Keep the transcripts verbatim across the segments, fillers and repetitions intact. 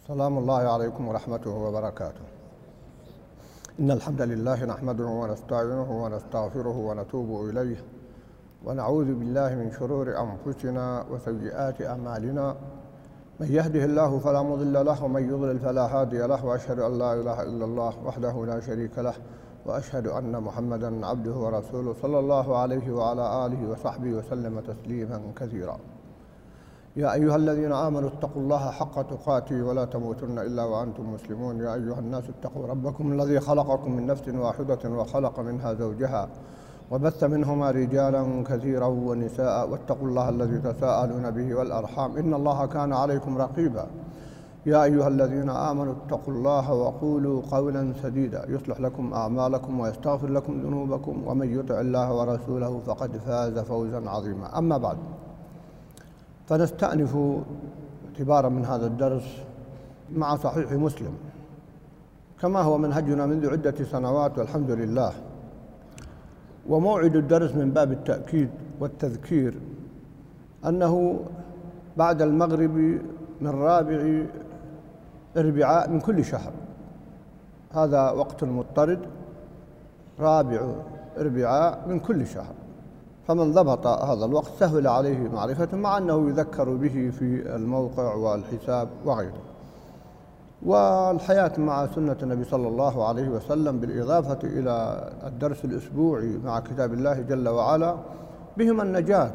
سلام الله عليكم ورحمته وبركاته. إن الحمد لله نحمده ونستعينه ونستغفره ونتوب إليه ونعوذ بالله من شرور أنفسنا وسيئات أعمالنا. من يهده الله فلا مضل له ومن يضلل فلا هادي له، وأشهد أن لا إله إلا الله وحده لا شريك له، وأشهد أن محمدًا عبده ورسوله صلى الله عليه وعلى آله وصحبه وسلم تسليمًا كثيرا. يا أيها الذين آمنوا اتقوا الله حق تقاته ولا تموتن إلا وأنتم مسلمون. يا أيها الناس اتقوا ربكم الذي خلقكم من نفس واحدة وخلق منها زوجها وبث منهما رجالا كثيرا ونساء، واتقوا الله الذي تساءلون به والأرحام إن الله كان عليكم رقيبا. يا أيها الذين آمنوا اتقوا الله وقولوا قولا سديدا يصلح لكم أعمالكم ويستغفر لكم ذنوبكم، ومن يطع الله ورسوله فقد فاز فوزا عظيما. أما بعد، فنستأنف اعتبارا من هذا الدرس مع صحيح مسلم كما هو منهجنا منذ عدة سنوات والحمد لله. وموعد الدرس من باب التأكيد والتذكير أنه بعد المغرب من رابع أربعاء من كل شهر، هذا وقت مضطرد، رابع أربعاء من كل شهر، فمن ضبط هذا الوقت سهل عليه معرفته، مع أنه يذكر به في الموقع والحساب وغيره. والحياة مع سنة النبي صلى الله عليه وسلم بالإضافة إلى الدرس الأسبوعي مع كتاب الله جل وعلا بهما النجاة.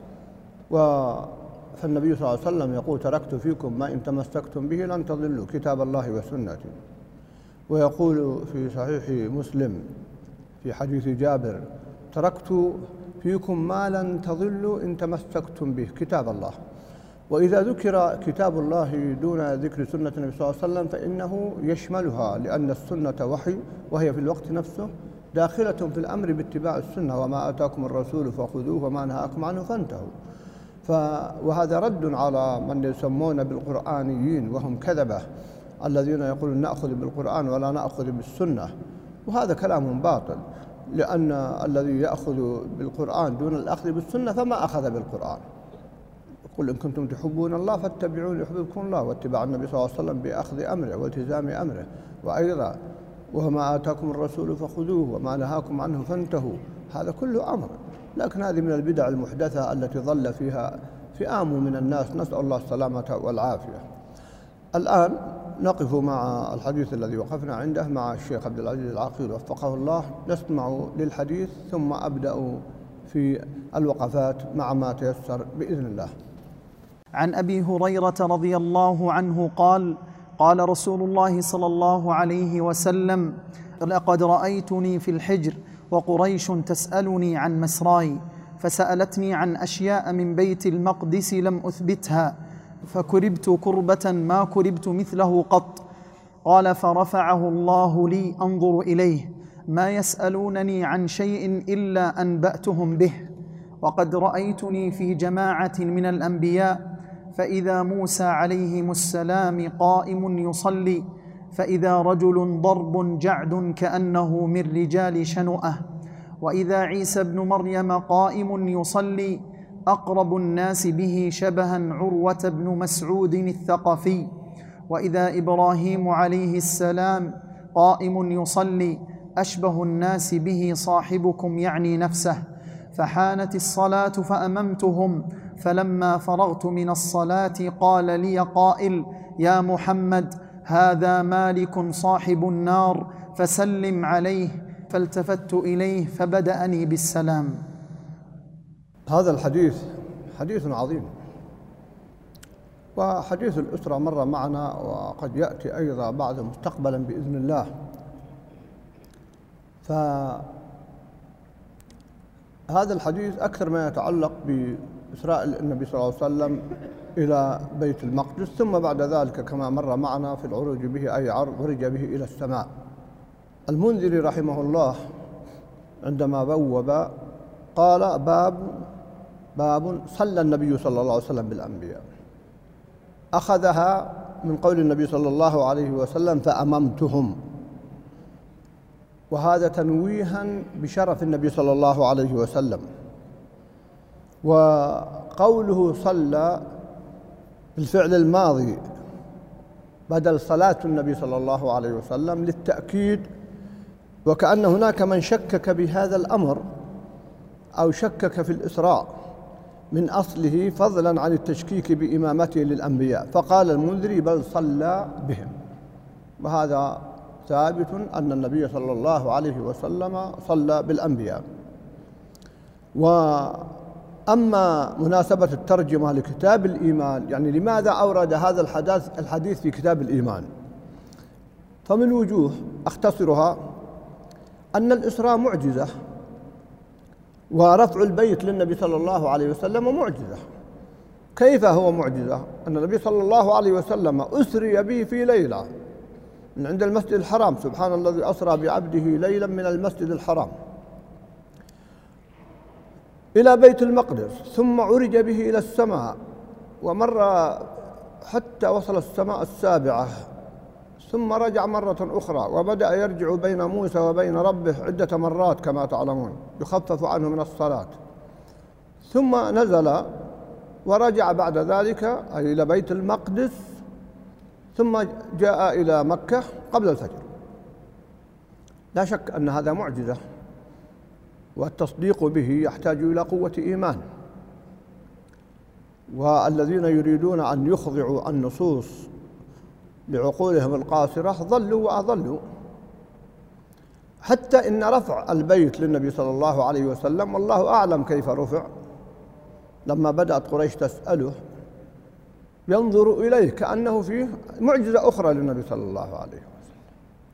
فالنبي صلى الله عليه وسلم يقول: تركت فيكم ما إن تمسكتم به لن تضلوا، كتاب الله وسنتي. ويقول في صحيح مسلم في حديث جابر: تركت فيكم ما لن تضلوا إن تمسكتم به، كتاب الله. وإذا ذكر كتاب الله دون ذكر سنة النبي صلى الله عليه وسلم فإنه يشملها، لأن السنة وحي، وهي في الوقت نفسه داخلة في الأمر باتباع السنة: وما آتاكم الرسول فخذوه وما نهاكم عنه فانتهوا. ف... وهذا رد على من يسمون بالقرآنيين وهم كذبة، الذين يقولون نأخذ بالقرآن ولا نأخذ بالسنة، وهذا كلام باطل، لأن الذي يأخذ بالقرآن دون الأخذ بالسنة فما أخذ بالقرآن. قل إن كنتم تحبون الله فاتبعوني يحببكم الله، واتباع النبي صلى الله عليه وسلم بأخذ أمره والتزام أمره. وأيضا: وما آتاكم الرسول فخذوه وما نهاكم عنه فانتهوا، هذا كله أمر. لكن هذه من البدع المحدثة التي ضل فيها فئام من الناس، نسأل الله السلامة والعافية. الآن نقف مع الحديث الذي وقفنا عنده مع الشيخ عبد العزيز العقيل وفقه الله، نسمع للحديث ثم أبدأ في الوقفات مع ما تيسر بإذن الله. عن أبي هريرة رضي الله عنه قال: قال رسول الله صلى الله عليه وسلم: لقد رأيتني في الحجر وقريش تسألني عن مسراي، فسألتني عن أشياء من بيت المقدس لم أثبتها، فكربت كربة ما كربت مثله قط. قال: فرفعه الله لي أنظر إليه، ما يسألونني عن شيء إلا أنبأتهم به. وقد رأيتني في جماعة من الأنبياء، فإذا موسى عليهم السلام قائم يصلي، فإذا رجل ضرب جعد كأنه من رجال شنؤة، وإذا عيسى ابن مريم قائم يصلي، أقرب الناس به شبها عروة بن مسعود الثقفي، وإذا إبراهيم عليه السلام قائم يصلي، أشبه الناس به صاحبكم يعني نفسه. فحانت الصلاة فأممتهم، فلما فرغت من الصلاة قال لي قائل: يا محمد، هذا مالك صاحب النار، فسلم عليه. فالتفت إليه فبدأني بالسلام. هذا الحديث حديث عظيم، وحديث الأسرة مر معنا، وقد يأتي أيضا بعد مستقبلا بإذن الله. فهذا الحديث أكثر ما يتعلق بإسراء النبي صلى الله عليه وسلم إلى بيت المقدس، ثم بعد ذلك كما مر معنا في العروج به، أي عرج به إلى السماء. المنذري رحمه الله عندما بوب قال: باب باب صلى النبي صلى الله عليه وسلم بالأنبياء، أخذها من قول النبي صلى الله عليه وسلم: فأممتهم، وهذا تنويها بشرف النبي صلى الله عليه وسلم. وقوله صلى بالفعل الماضي بدل صلاة النبي صلى الله عليه وسلم للتأكيد، وكأن هناك من شكك بهذا الأمر أو شكك في الإسراء من أصله، فضلا عن التشكيك بإمامته للأنبياء، فقال المنذري بل صلى بهم. وهذا ثابت أن النبي صلى الله عليه وسلم صلى بالأنبياء. وأما مناسبة الترجمة لكتاب الإيمان، يعني لماذا أورد هذا الحديث الحديث في كتاب الإيمان، فمن وجوه أختصرها أن الإسراء معجزة، ورفع البيت للنبي صلى الله عليه وسلم معجزة. كيف هو معجزة؟ أن النبي صلى الله عليه وسلم أسري به في ليلة من عند المسجد الحرام، سبحان الذي أسرى بعبده ليلا من المسجد الحرام إلى بيت المقدس، ثم عرج به إلى السماء ومر حتى وصل السماء السابعة، ثم رجع مرة أخرى وبدأ يرجع بين موسى وبين ربه عدة مرات كما تعلمون، يخفف عنه من الصلاة، ثم نزل ورجع بعد ذلك أي إلى بيت المقدس، ثم جاء إلى مكة قبل الفجر. لا شك أن هذا معجزة، والتصديق به يحتاج إلى قوة إيمان، والذين يريدون أن يخضعوا النصوص لعقولهم القاصرة ضلوا وأضلوا. حتى إن رفع البيت للنبي صلى الله عليه وسلم والله أعلم كيف رفع، لما بدأت قريش تسأله ينظر إليه كأنه فيه معجزة أخرى للنبي صلى الله عليه وسلم.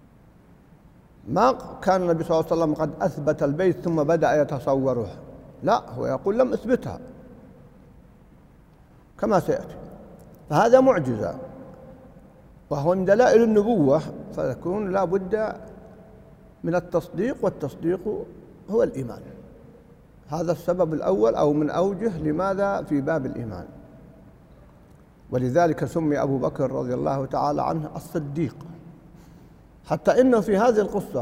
ما كان النبي صلى الله عليه وسلم قد أثبت البيت ثم بدأ يتصوره، لا، هو يقول لم أثبتها كما سيأتي. فهذا معجزة، وهو من دلائل النبوة، فيكون لا بد من التصديق، والتصديق هو الإيمان. هذا السبب الأول أو من أوجه لماذا في باب الإيمان. ولذلك سمي أبو بكر رضي الله تعالى عنه الصديق، حتى إنه في هذه القصة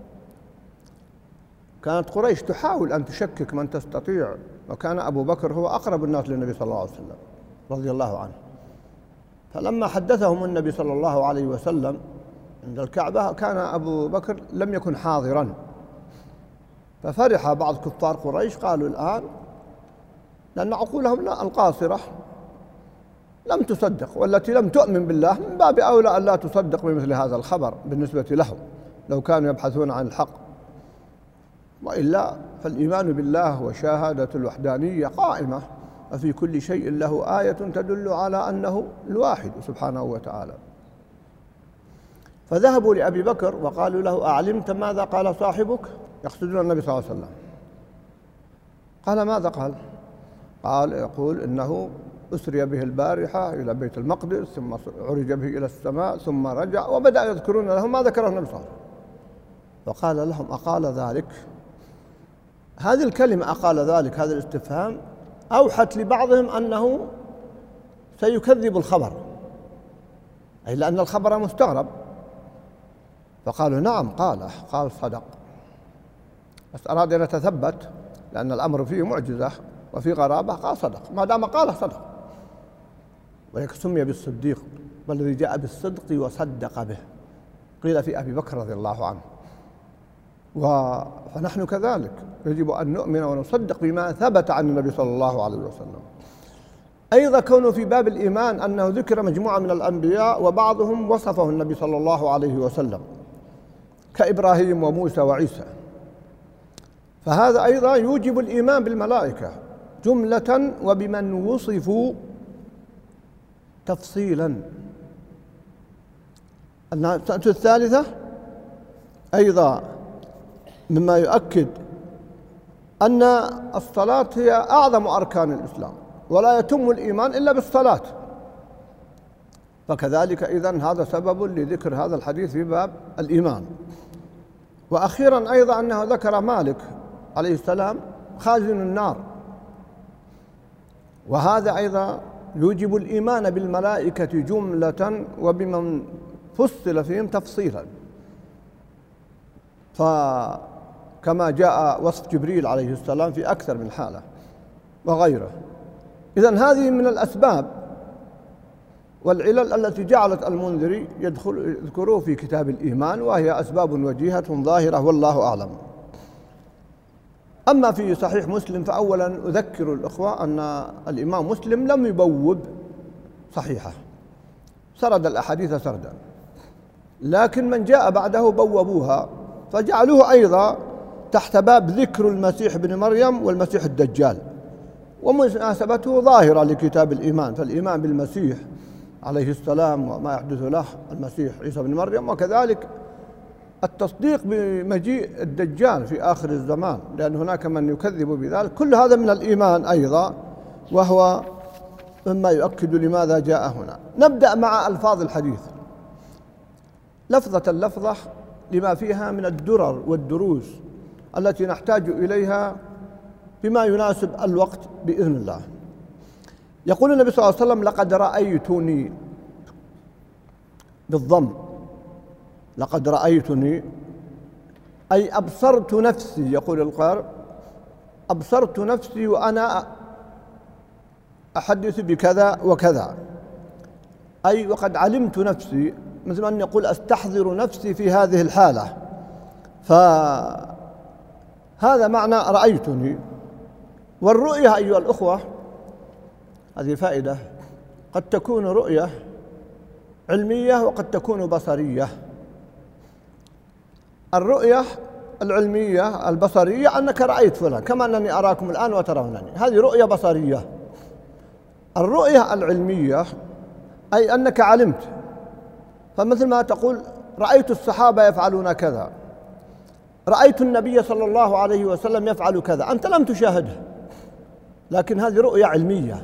كانت قريش تحاول أن تشكك من تستطيع، وكان أبو بكر هو أقرب الناس للنبي صلى الله عليه وسلم رضي الله عنه. فلما حدثهم النبي صلى الله عليه وسلم عند الكعبة كان أبو بكر لم يكن حاضرا، ففرح بعض كفار قريش، قالوا الآن لأن عقولهم القاصرة لم تصدق، والتي لم تؤمن بالله من باب أولى أن لا تصدق بمثل هذا الخبر بالنسبة لهم لو كانوا يبحثون عن الحق. وإلا فالإيمان بالله وشهادة الوحدانية قائمة، وفي كل شيء له آية تدل على أنه الواحد سبحانه وتعالى. فذهبوا لأبي بكر وقالوا له أعلمت ماذا قال صاحبك؟ يقصدون النبي صلى الله عليه وسلم. قال ماذا قال؟ قال يقول إنه أسري به البارحة إلى بيت المقدس، ثم عرج به إلى السماء، ثم رجع، وبدأ يذكرون له ما ذكره النبي صلى الله عليه وسلم. فقال لهم أقال ذلك؟ هذه الكلمة أقال ذلك، هذا الاستفهام أوحت لبعضهم أنه سيكذب الخبر، أي لأن الخبر مستغرب. فقالوا نعم قال قال صدق، بس أراد أن يتثبت لأن الأمر فيه معجزة وفي غرابة، قال صدق، ما دام قال صدق. ولذلك سمي بالصديق، والذي جاء بالصدق وصدق به، قيل في أبي بكر رضي الله عنه. فنحن كذلك يجب أن نؤمن ونصدق بما ثبت عن النبي صلى الله عليه وسلم. أيضا كونه في باب الإيمان أنه ذكر مجموعة من الأنبياء وبعضهم وصفه النبي صلى الله عليه وسلم كإبراهيم وموسى وعيسى، فهذا أيضا يوجب الإيمان بالملائكة جملة وبمن وصفوا تفصيلا. النقطة الثالثة أيضا مما يؤكد أن الصلاة هي أعظم أركان الإسلام، ولا يتم الإيمان إلا بالصلاة، فكذلك إذن هذا سبب لذكر هذا الحديث في باب الإيمان. وأخيرا أيضا أنه ذكر مالك عليه السلام خازن النار، وهذا أيضا يوجب الإيمان بالملائكة جملة وبمن فصل فيهم تفصيلا، فكما جاء وصف جبريل عليه السلام في أكثر من حالة وغيره. إذن هذه من الأسباب، والعلل التي جعلت المنذري يدخل يذكروه في كتاب الإيمان، وهي أسباب وجيهة ظاهرة والله أعلم. أما في صحيح مسلم فأولا أذكر الأخوة أن الإمام مسلم لم يبوب صحيحه، سرد الأحاديث سردا، لكن من جاء بعده بوبوها فجعلوه أيضا تحت باب ذكر المسيح بن مريم والمسيح الدجال، ومناسبته ظاهرة لكتاب الإيمان، فالإيمان بالمسيح عليه السلام وما يحدث له المسيح عيسى بن مريم، وكذلك التصديق بمجيء الدجال في آخر الزمان، لأن هناك من يكذب بذلك. كل هذا من الإيمان أيضا، وهو مما يؤكد لماذا جاء هنا. نبدأ مع ألفاظ الحديث لفظة لفظة لما فيها من الدرر والدروس التي نحتاج إليها بما يناسب الوقت بإذن الله. يقول النبي صلى الله عليه وسلم: لقد رأيتني، بالضم، لقد رأيتني أي أبصرت نفسي. يقول القارئ: أبصرت نفسي وأنا أحدث بكذا وكذا، أي وقد علمت نفسي، مثل أن يقول أستحضر نفسي في هذه الحالة، فهذا معنى رأيتني. والرؤية أيها الأخوة هذه فائدة، قد تكون رؤية علمية وقد تكون بصرية. الرؤية العلمية البصرية أنك رأيت فلان كما أنني أراكم الآن وترونني، هذه رؤية بصرية. الرؤية العلمية أي أنك علمت، فمثل ما تقول رأيت الصحابة يفعلون كذا، رأيت النبي صلى الله عليه وسلم يفعل كذا، أنت لم تشاهده، لكن هذه رؤية علمية.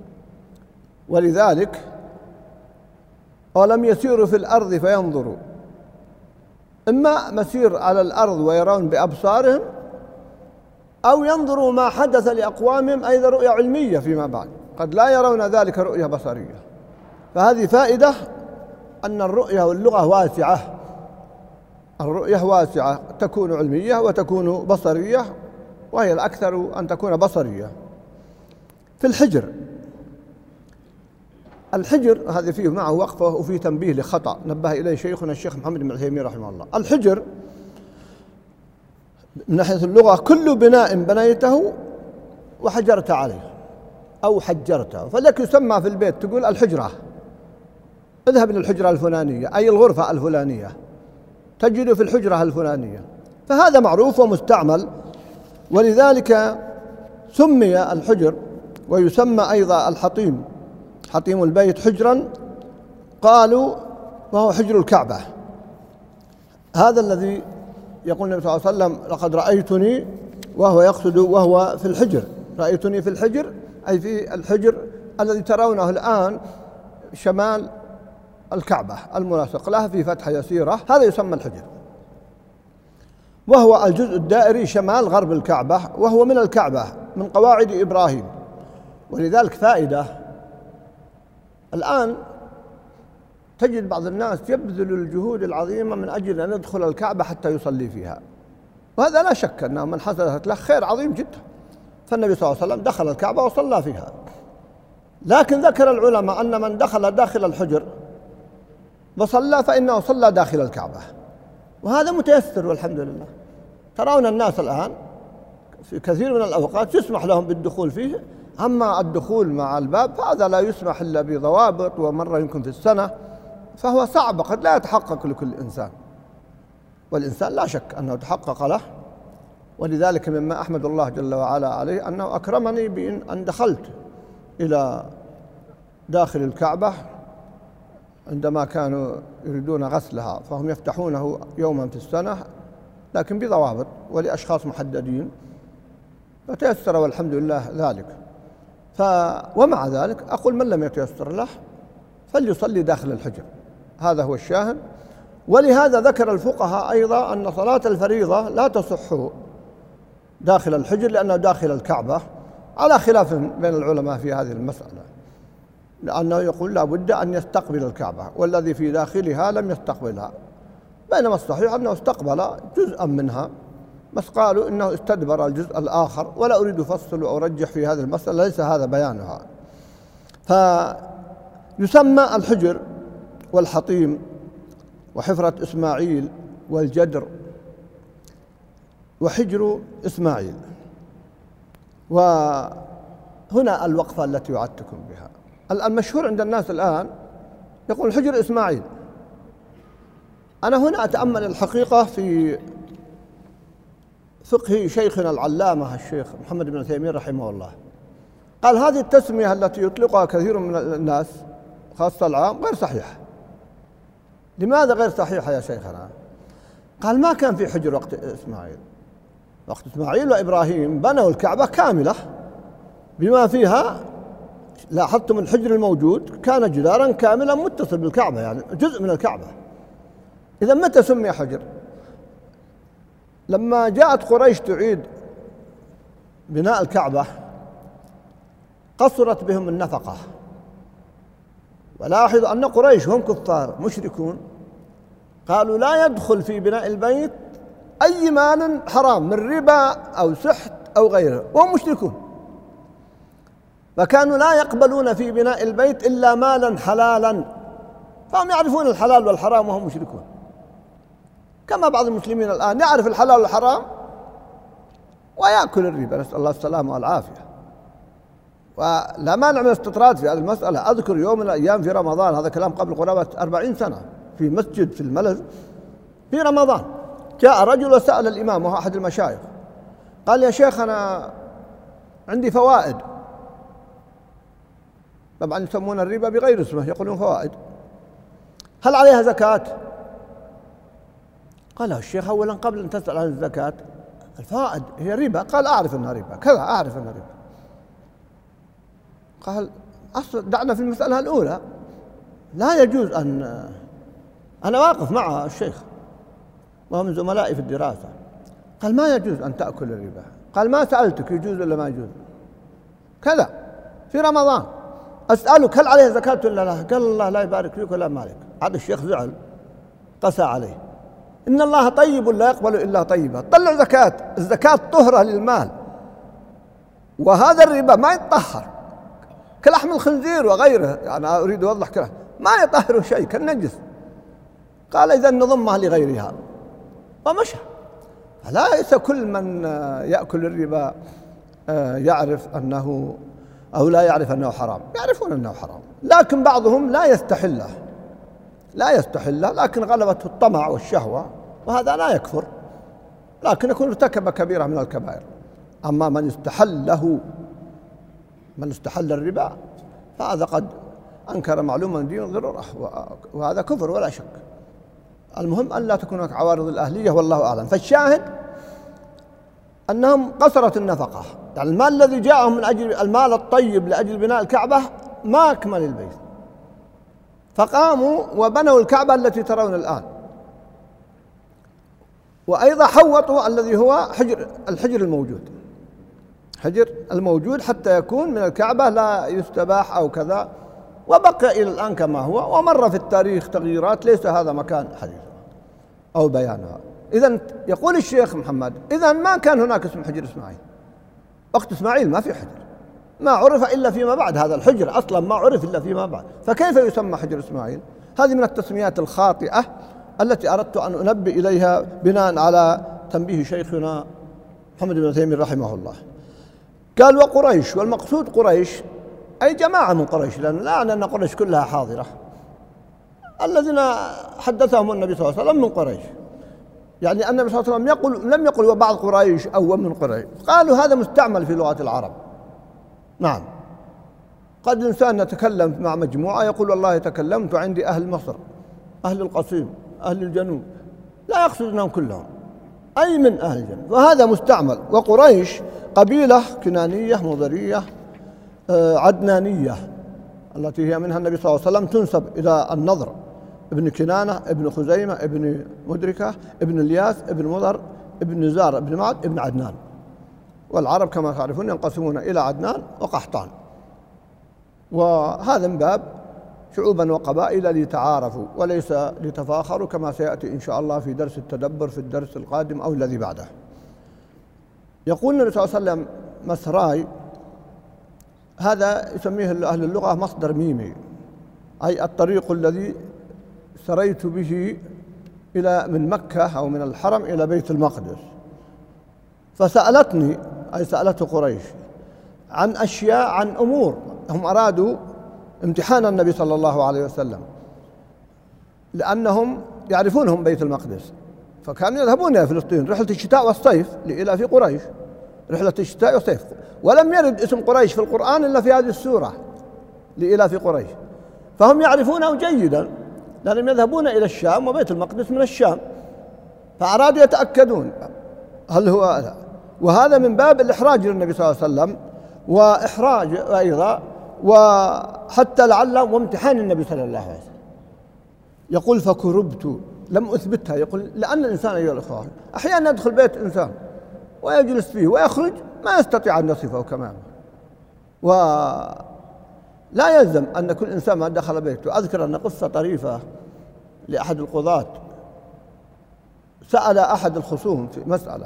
ولذلك ولم يسيروا في الأرض فينظروا، إما مسير على الأرض ويرون بأبصارهم، أو ينظروا ما حدث لأقوامهم، أيضا رؤية علمية فيما بعد، قد لا يرون ذلك رؤية بصرية. فهذه فائدة أن الرؤية واللغة واسعة، الرؤية واسعة، تكون علمية وتكون بصرية، وهي الأكثر أن تكون بصرية. في الحجر، الحجر هذا فيه معه وقفة وفيه تنبيه لخطأ نبه إليه شيخنا الشيخ محمد بن عثيمين رحمه الله. الحجر من ناحية اللغة كل بناء بنيته وحجرت عليه أو حجرته، فلك يسمى في البيت تقول الحجرة، اذهب إلى الحجرة الفلانية، أي الغرفة الفلانية، تجد في الحجرة الفلانية، فهذا معروف ومستعمل. ولذلك سمي الحجر ويسمى أيضا الحطيم، حطيم البيت حجرا، قالوا وهو حجر الكعبة. هذا الذي يقول النبي صلى الله عليه وسلم: لقد رأيتني، وهو يقصد وهو في الحجر، رأيتني في الحجر أي في الحجر الذي ترونه الآن شمال الكعبة الملاصق لها في فتحة يسيرة، هذا يسمى الحجر، وهو الجزء الدائري شمال غرب الكعبة، وهو من الكعبة من قواعد إبراهيم. ولذلك فائدة، الآن تجد بعض الناس يبذل الجهود العظيمة من أجل أن يدخل الكعبة حتى يصلي فيها، وهذا لا شك أنه من حصلت له خير عظيم جدا، فالنبي صلى الله عليه وسلم دخل الكعبة وصلى فيها. لكن ذكر العلماء أن من دخل داخل الحجر وصلى فإنه صلى داخل الكعبة، وهذا متيسر والحمد لله. ترون الناس الآن في كثير من الأوقات يسمح لهم بالدخول فيه، أما الدخول مع الباب فهذا لا يسمح إلا بضوابط، ومرة يمكن في السنة، فهو صعب قد لا يتحقق لكل إنسان، والإنسان لا شك أنه تحقق له. ولذلك مما أحمد الله جل وعلا عليه أنه أكرمني بأن دخلت إلى داخل الكعبة عندما كانوا يريدون غسلها، فهم يفتحونه يوما في السنة لكن بضوابط ولأشخاص محددين، فتيسر والحمد لله ذلك. ف ومع ذلك أقول من لم يتيسر له فليصلي داخل الحجر، هذا هو الشاهد. ولهذا ذكر الفقهاء أيضا أن صلاة الفريضة لا تصح داخل الحجر لأنه داخل الكعبة، على خلاف بين العلماء في هذه المسألة، لأنه يقول لا بد أن يستقبل الكعبة، والذي في داخلها لم يستقبلها، بينما الصحيح أنه استقبل جزءا منها، بس قالوا إنه استدبر الجزء الآخر، ولا أريد أفصل وأرجح في هذه المسألة، ليس هذا بيانها. يسمى الحجر والحطيم وحفرة إسماعيل والجدر وحجر إسماعيل. وهنا الوقفة التي وعدتكم بها. المشهور عند الناس الآن يقول حجر إسماعيل. أنا هنا أتأمل الحقيقة في فقه شيخنا العلامة الشيخ محمد بن تيمية رحمه الله. قال هذه التسمية التي يطلقها كثير من الناس خاصة العام غير صحيحة. لماذا غير صحيحة يا شيخنا؟ قال ما كان في حجر وقت إسماعيل. وقت إسماعيل وإبراهيم بنوا الكعبة كاملة بما فيها، لاحظتم الحجر الموجود كان جدارا كاملا متصل بالكعبة، يعني جزء من الكعبة. إذا متى سمي حجر؟ لما جاءت قريش تعيد بناء الكعبة قصرت بهم النفقة. ولاحظ أن قريش هم كفار مشركون، قالوا لا يدخل في بناء البيت أي مال حرام من ربا أو سحت أو غيره، وهم مشركون، فكانوا لا يقبلون في بناء البيت إلا مالا حلالا، فهم يعرفون الحلال والحرام وهم مشركون. كما بعض المسلمين الآن يعرف الحلال والحرام ويأكل الربا، نسأل الله السلامة والعافية. ولا مانع من الاستطراد في هذه المسألة. أذكر يوم من الأيام في رمضان، هذا كلام قبل قرابة أربعين سنة، في مسجد في الملز في رمضان جاء رجل وسأل الإمام وهو أحد المشايخ، قال يا شيخ أنا عندي فوائد. طبعا يسمون الربا بغير اسمه، يقولون فوائد، هل عليها زكاة؟ قال الشيخ أولا قبل أن تسأل عن الزكاة الفوائد هي ربا. قال أعرف أنها ربا كذا، أعرف أنها ربا. قال أصل دعنا في المسألة الأولى، لا يجوز أن، أنا واقف مع الشيخ وهو من زملائي في الدراسة، قال ما يجوز أن تأكل الربا. قال ما سألتك يجوز ولا ما يجوز كذا في رمضان، أسألك هل عليه زكاة ولا لا؟ قال الله لا يبارك فيك ولا مالك. هذا الشيخ زعل قسى عليه، إن الله طيب لا يقبل إلا طيبا. طلع زكاة، الزكاة طهرة للمال، وهذا الربا ما يتطهر كلحم الخنزير وغيره، يعني أريد أوضح كلام ما يطهر شيء كالنجس. قال إذا نضمها لغيرها ومشى. ليس كل من يأكل الربا يعرف أنه أو لا يعرف أنه حرام، يعرفون أنه حرام، لكن بعضهم لا يستحله لا يستحله لكن غلبته الطمع والشهوة، وهذا لا يكفر لكن يكون ارتكب كبيرة من الكبائر. أما من استحله من استحل الربا فهذا قد أنكر معلومة دين ضرورة، وهذا كفر ولا شك. المهم أن لا تكون هناك عوارض الأهلية والله أعلم. فالشاهد أنهم قصرت النفقة، يعني المال الذي جاءهم من أجل المال الطيب لأجل بناء الكعبة ما أكمل البيت، فقاموا وبنوا الكعبة التي ترون الآن. وأيضا حوطوا الذي هو حجر الحجر الموجود حجر الموجود حتى يكون من الكعبة لا يستباح أو كذا، وبقى إلى الآن كما هو، ومر في التاريخ تغييرات ليس هذا مكان حديث أو بيانها. إذن يقول الشيخ محمد إذن ما كان هناك اسم حجر إسماعيل، وقت إسماعيل ما في حجر، ما عرف إلا فيما بعد، هذا الحجر أصلا ما عرف إلا فيما بعد، فكيف يسمى حجر إسماعيل؟ هذه من التسميات الخاطئة التي أردت أن أنبه إليها بناء على تنبيه شيخنا محمد بن تيمية رحمه الله. قال وقريش، والمقصود قريش أي جماعة من قريش، لأن لا يعني أن قريش كلها حاضرة، الذين حدثهم النبي صلى الله عليه وسلم من قريش، يعني النبي صلى الله عليه وسلم يقول لم يقل وبعض قريش أو من قريش، قالوا هذا مستعمل في لغة العرب. نعم، قد الإنسان يتكلم مع مجموعة يقول والله تكلمت عندي أهل مصر، أهل القصيم، أهل الجنوب، لا يقصد أنهم كلهم، أي من أهل الجنوب، وهذا مستعمل. وقريش قبيلة كنانية مضرية عدنانية التي هي منها النبي صلى الله عليه وسلم تنسب إلى النضر ابن كنانة ابن خزيمة ابن مدركة ابن الياس ابن مضر ابن نزار ابن معد ابن عدنان. والعرب كما تعرفون ينقسمون إلى عدنان وقحطان، وهذا من باب شعوبا وقبائل ليتعارفوا وليس لتفاخروا، كما سيأتي إن شاء الله في درس التدبر في الدرس القادم أو الذي بعده. يقول النبي صلى الله عليه وسلم مسراي، هذا يسميه أهل اللغة مصدر ميمي، أي الطريق الذي سريت به إلى من مكة أو من الحرم إلى بيت المقدس. فسألتني، أي سألته قريش، عن أشياء، عن أمور هم أرادوا امتحان النبي صلى الله عليه وسلم، لأنهم يعرفونهم بيت المقدس، فكانوا يذهبون إلى فلسطين رحلة الشتاء والصيف لإلاف قريش، رحلة الشتاء والصيف، ولم يرد اسم قريش في القرآن إلا في هذه السورة لإلاف قريش، فهم يعرفونه جيدا لأنهم يذهبون إلى الشام وبيت المقدس من الشام، فأرادوا يتأكدون هل هو لا. وهذا من باب الإحراج للنبي صلى الله عليه وسلم، وإحراج أيضا، وحتى لعل وامتحان النبي صلى الله عليه وسلم. يقول فكربت، لم أثبتها، يقول لأن الإنسان أيها الأخوة أحيانا يدخل بيت إنسان ويجلس فيه ويخرج ما يستطيع أن يصفه كمامه، ولا يلزم أن كل إنسان ما دخل بيته. أذكر أن قصة طريفة لأحد القضاة، سأل أحد الخصوم في مسألة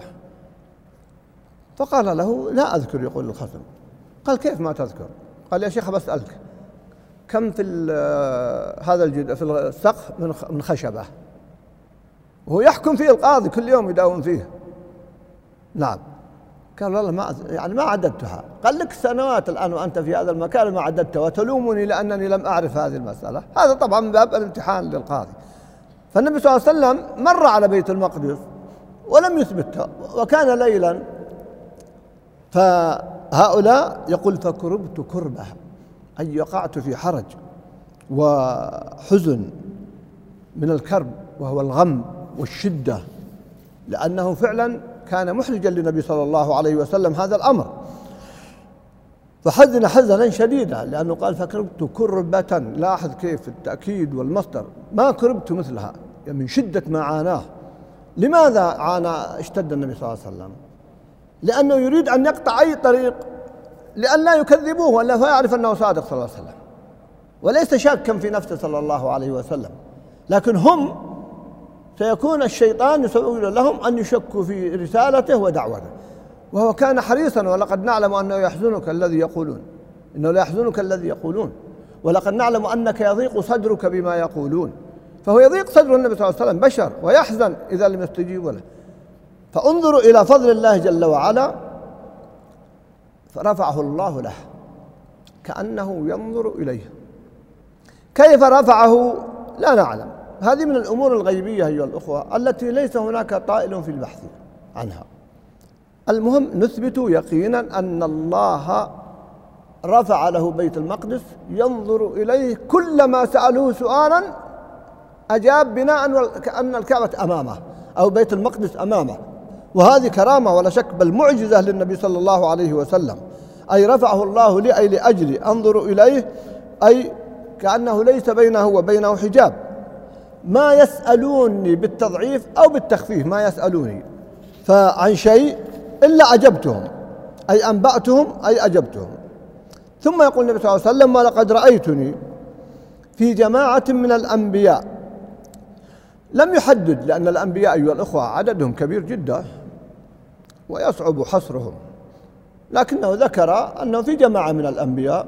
فقال له لا أذكر، يقول الخصم. قال كيف ما تذكر؟ قال يا شيخ بسألك كم في هذا الجد في السقف من خشبة، وهو يحكم فيه القاضي كل يوم يداوم فيه. نعم. قال والله ما يعني ما عددتها. قال لك سنوات الآن وأنت في هذا المكان ما عددتها وتلومني لأنني لم أعرف هذه المسألة. هذا طبعا من باب الامتحان للقاضي. فالنبي صلى الله عليه وسلم مر على بيت المقدس ولم يثبتها، وكان ليلا، فهؤلاء يقول فكربت كربة، أي وقعت في حرج وحزن من الكرب وهو الغم والشدة، لأنه فعلا كان محرجا للنبي صلى الله عليه وسلم هذا الأمر، فحزن حزنا شديدا، لأنه قال فكربت كربة. لاحظ كيف التأكيد والمصدر، ما كربت مثلها، يعني من شدة ما عاناه. لماذا عانى اشتد النبي صلى الله عليه وسلم؟ لأنه يريد أن يقطع أي طريق لأن لا يكذبوه ولا فيعرف أنه صادق صلى الله عليه وسلم، وليس شاكا في نفسه صلى الله عليه وسلم، لكن هم سيكون الشيطان يسوي لهم أن يشكوا في رسالته ودعوته، وهو كان حريصا. ولقد نعلم أنه يحزنك الذي يقولون، إنه لا يحزنك الذي يقولون، ولقد نعلم أنك يضيق صدرك بما يقولون. فهو يضيق صدر النبي صلى الله عليه وسلم بشر، ويحزن إذا لم يستجيبوا له. فانظروا إلى فضل الله جل وعلا، فرفعه الله له كأنه ينظر إليه. كيف رفعه لا نعلم، هذه من الأمور الغيبية أيها الأخوة التي ليس هناك طائل في البحث عنها. المهم نثبت يقينا أن الله رفع له بيت المقدس ينظر إليه، كلما سألوه سؤالا أجاب بناء كأن الكعبة أمامه أو بيت المقدس أمامه، وهذه كرامة ولا شك، بل معجزة للنبي صلى الله عليه وسلم. أي رفعه الله لي أي لأجلي أنظر إليه، أي كأنه ليس بينه وبينه حجاب. ما يسألوني بالتضعيف أو بالتخفيف، ما يسألوني فعن شيء إلا أجبتهم، أي أنبأتهم أي أجبتهم. ثم يقول النبي صلى الله عليه وسلم ولقد رأيتني في جماعة من الأنبياء. لم يحدد، لأن الأنبياء أيها الأخوة عددهم كبير جدا ويصعب حصرهم، لكنه ذكر أنه في جماعة من الأنبياء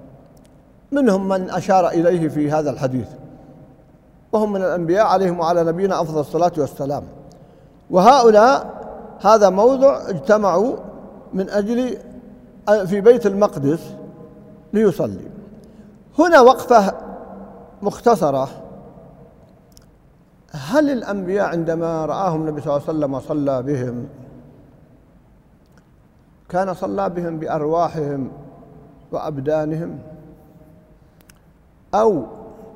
منهم من أشار إليه في هذا الحديث، وهم من الأنبياء عليهم وعلى نبينا أفضل الصلاة والسلام. وهؤلاء هذا موضع اجتمعوا من أجل في بيت المقدس ليصلي. هنا وقفة مختصرة. هل الأنبياء عندما رآهم النبي صلى الله عليه وسلم وصلى بهم كان صلى بهم بأرواحهم وأبدانهم أو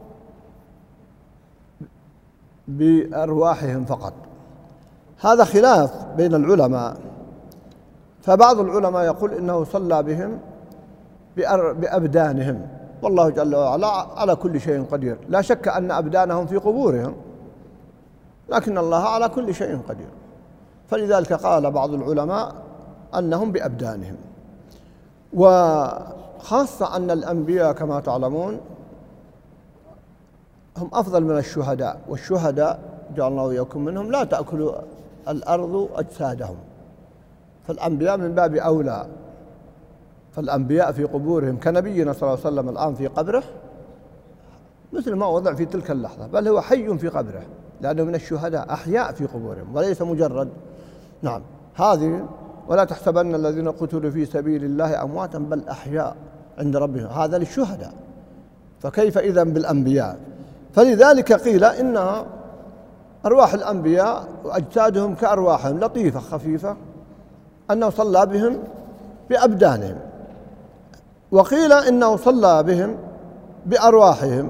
بأرواحهم فقط؟ هذا خلاف بين العلماء، فبعض العلماء يقول إنه صلى بهم بأبدانهم، والله جل وعلا على كل شيء قدير. لا شك أن أبدانهم في قبورهم، لكن الله على كل شيء قدير، فلذلك قال بعض العلماء أنهم بأبدانهم. وخاصة أن الأنبياء كما تعلمون هم أفضل من الشهداء، والشهداء جعل الله وإياكم منهم لا تأكل الأرض أجسادهم، فالأنبياء من باب أولى. فالأنبياء في قبورهم كنبينا صلى الله عليه وسلم الآن في قبره مثل ما وضع في تلك اللحظة، بل هو حي في قبره، لأنه من الشهداء أحياء في قبورهم وليس مجرد. نعم هذه، ولا تحسبن الذين قتلوا في سبيل الله أمواتا بل أحياء عند ربهم، هذا للشهداء، فكيف إذن بالأنبياء؟ فلذلك قيل إنها أرواح الأنبياء وأجسادهم كأرواحهم لطيفة خفيفة، أنه صلى بهم بأبدانهم، وقيل إنه صلى بهم بأرواحهم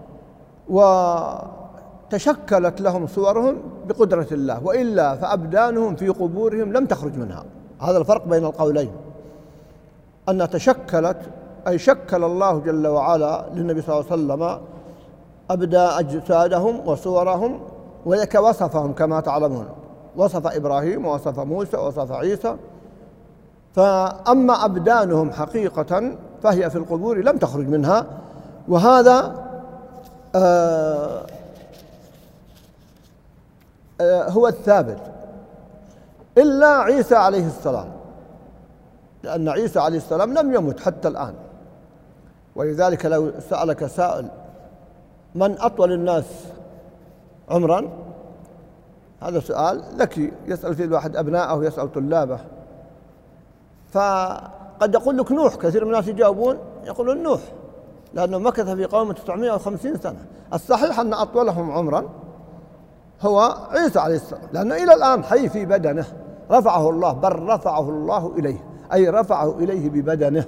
وتشكلت لهم صورهم بقدرة الله، وإلا فأبدانهم في قبورهم لم تخرج منها. هذا الفرق بين القولين، أن تشكلت أي شكل الله جل وعلا للنبي صلى الله عليه وسلم أبدى أجسادهم وصورهم، وذلك وصفهم كما تعلمون، وصف إبراهيم ووصف موسى ووصف عيسى. فأما أبدانهم حقيقة فهي في القبور لم تخرج منها، وهذا آه آه هو الثابت، إلا عيسى عليه السلام، لأن عيسى عليه السلام لم يمت حتى الآن. ولذلك لو سألك سائل من أطول الناس عمرا، هذا سؤال لك يسأل فيه الواحد أبناءه، يسأل طلابه، فقد يقول لك نوح، كثير من الناس يجاوبون يقولون نوح لأنه مكث في قومه تسعمائة وخمسين سنة. الصحيح أن أطولهم عمرا هو عيسى عليه السلام، لأنه إلى الآن حي في بدنه، رفعه الله، بل رفعه الله إليه، أي رفعه إليه ببدنه.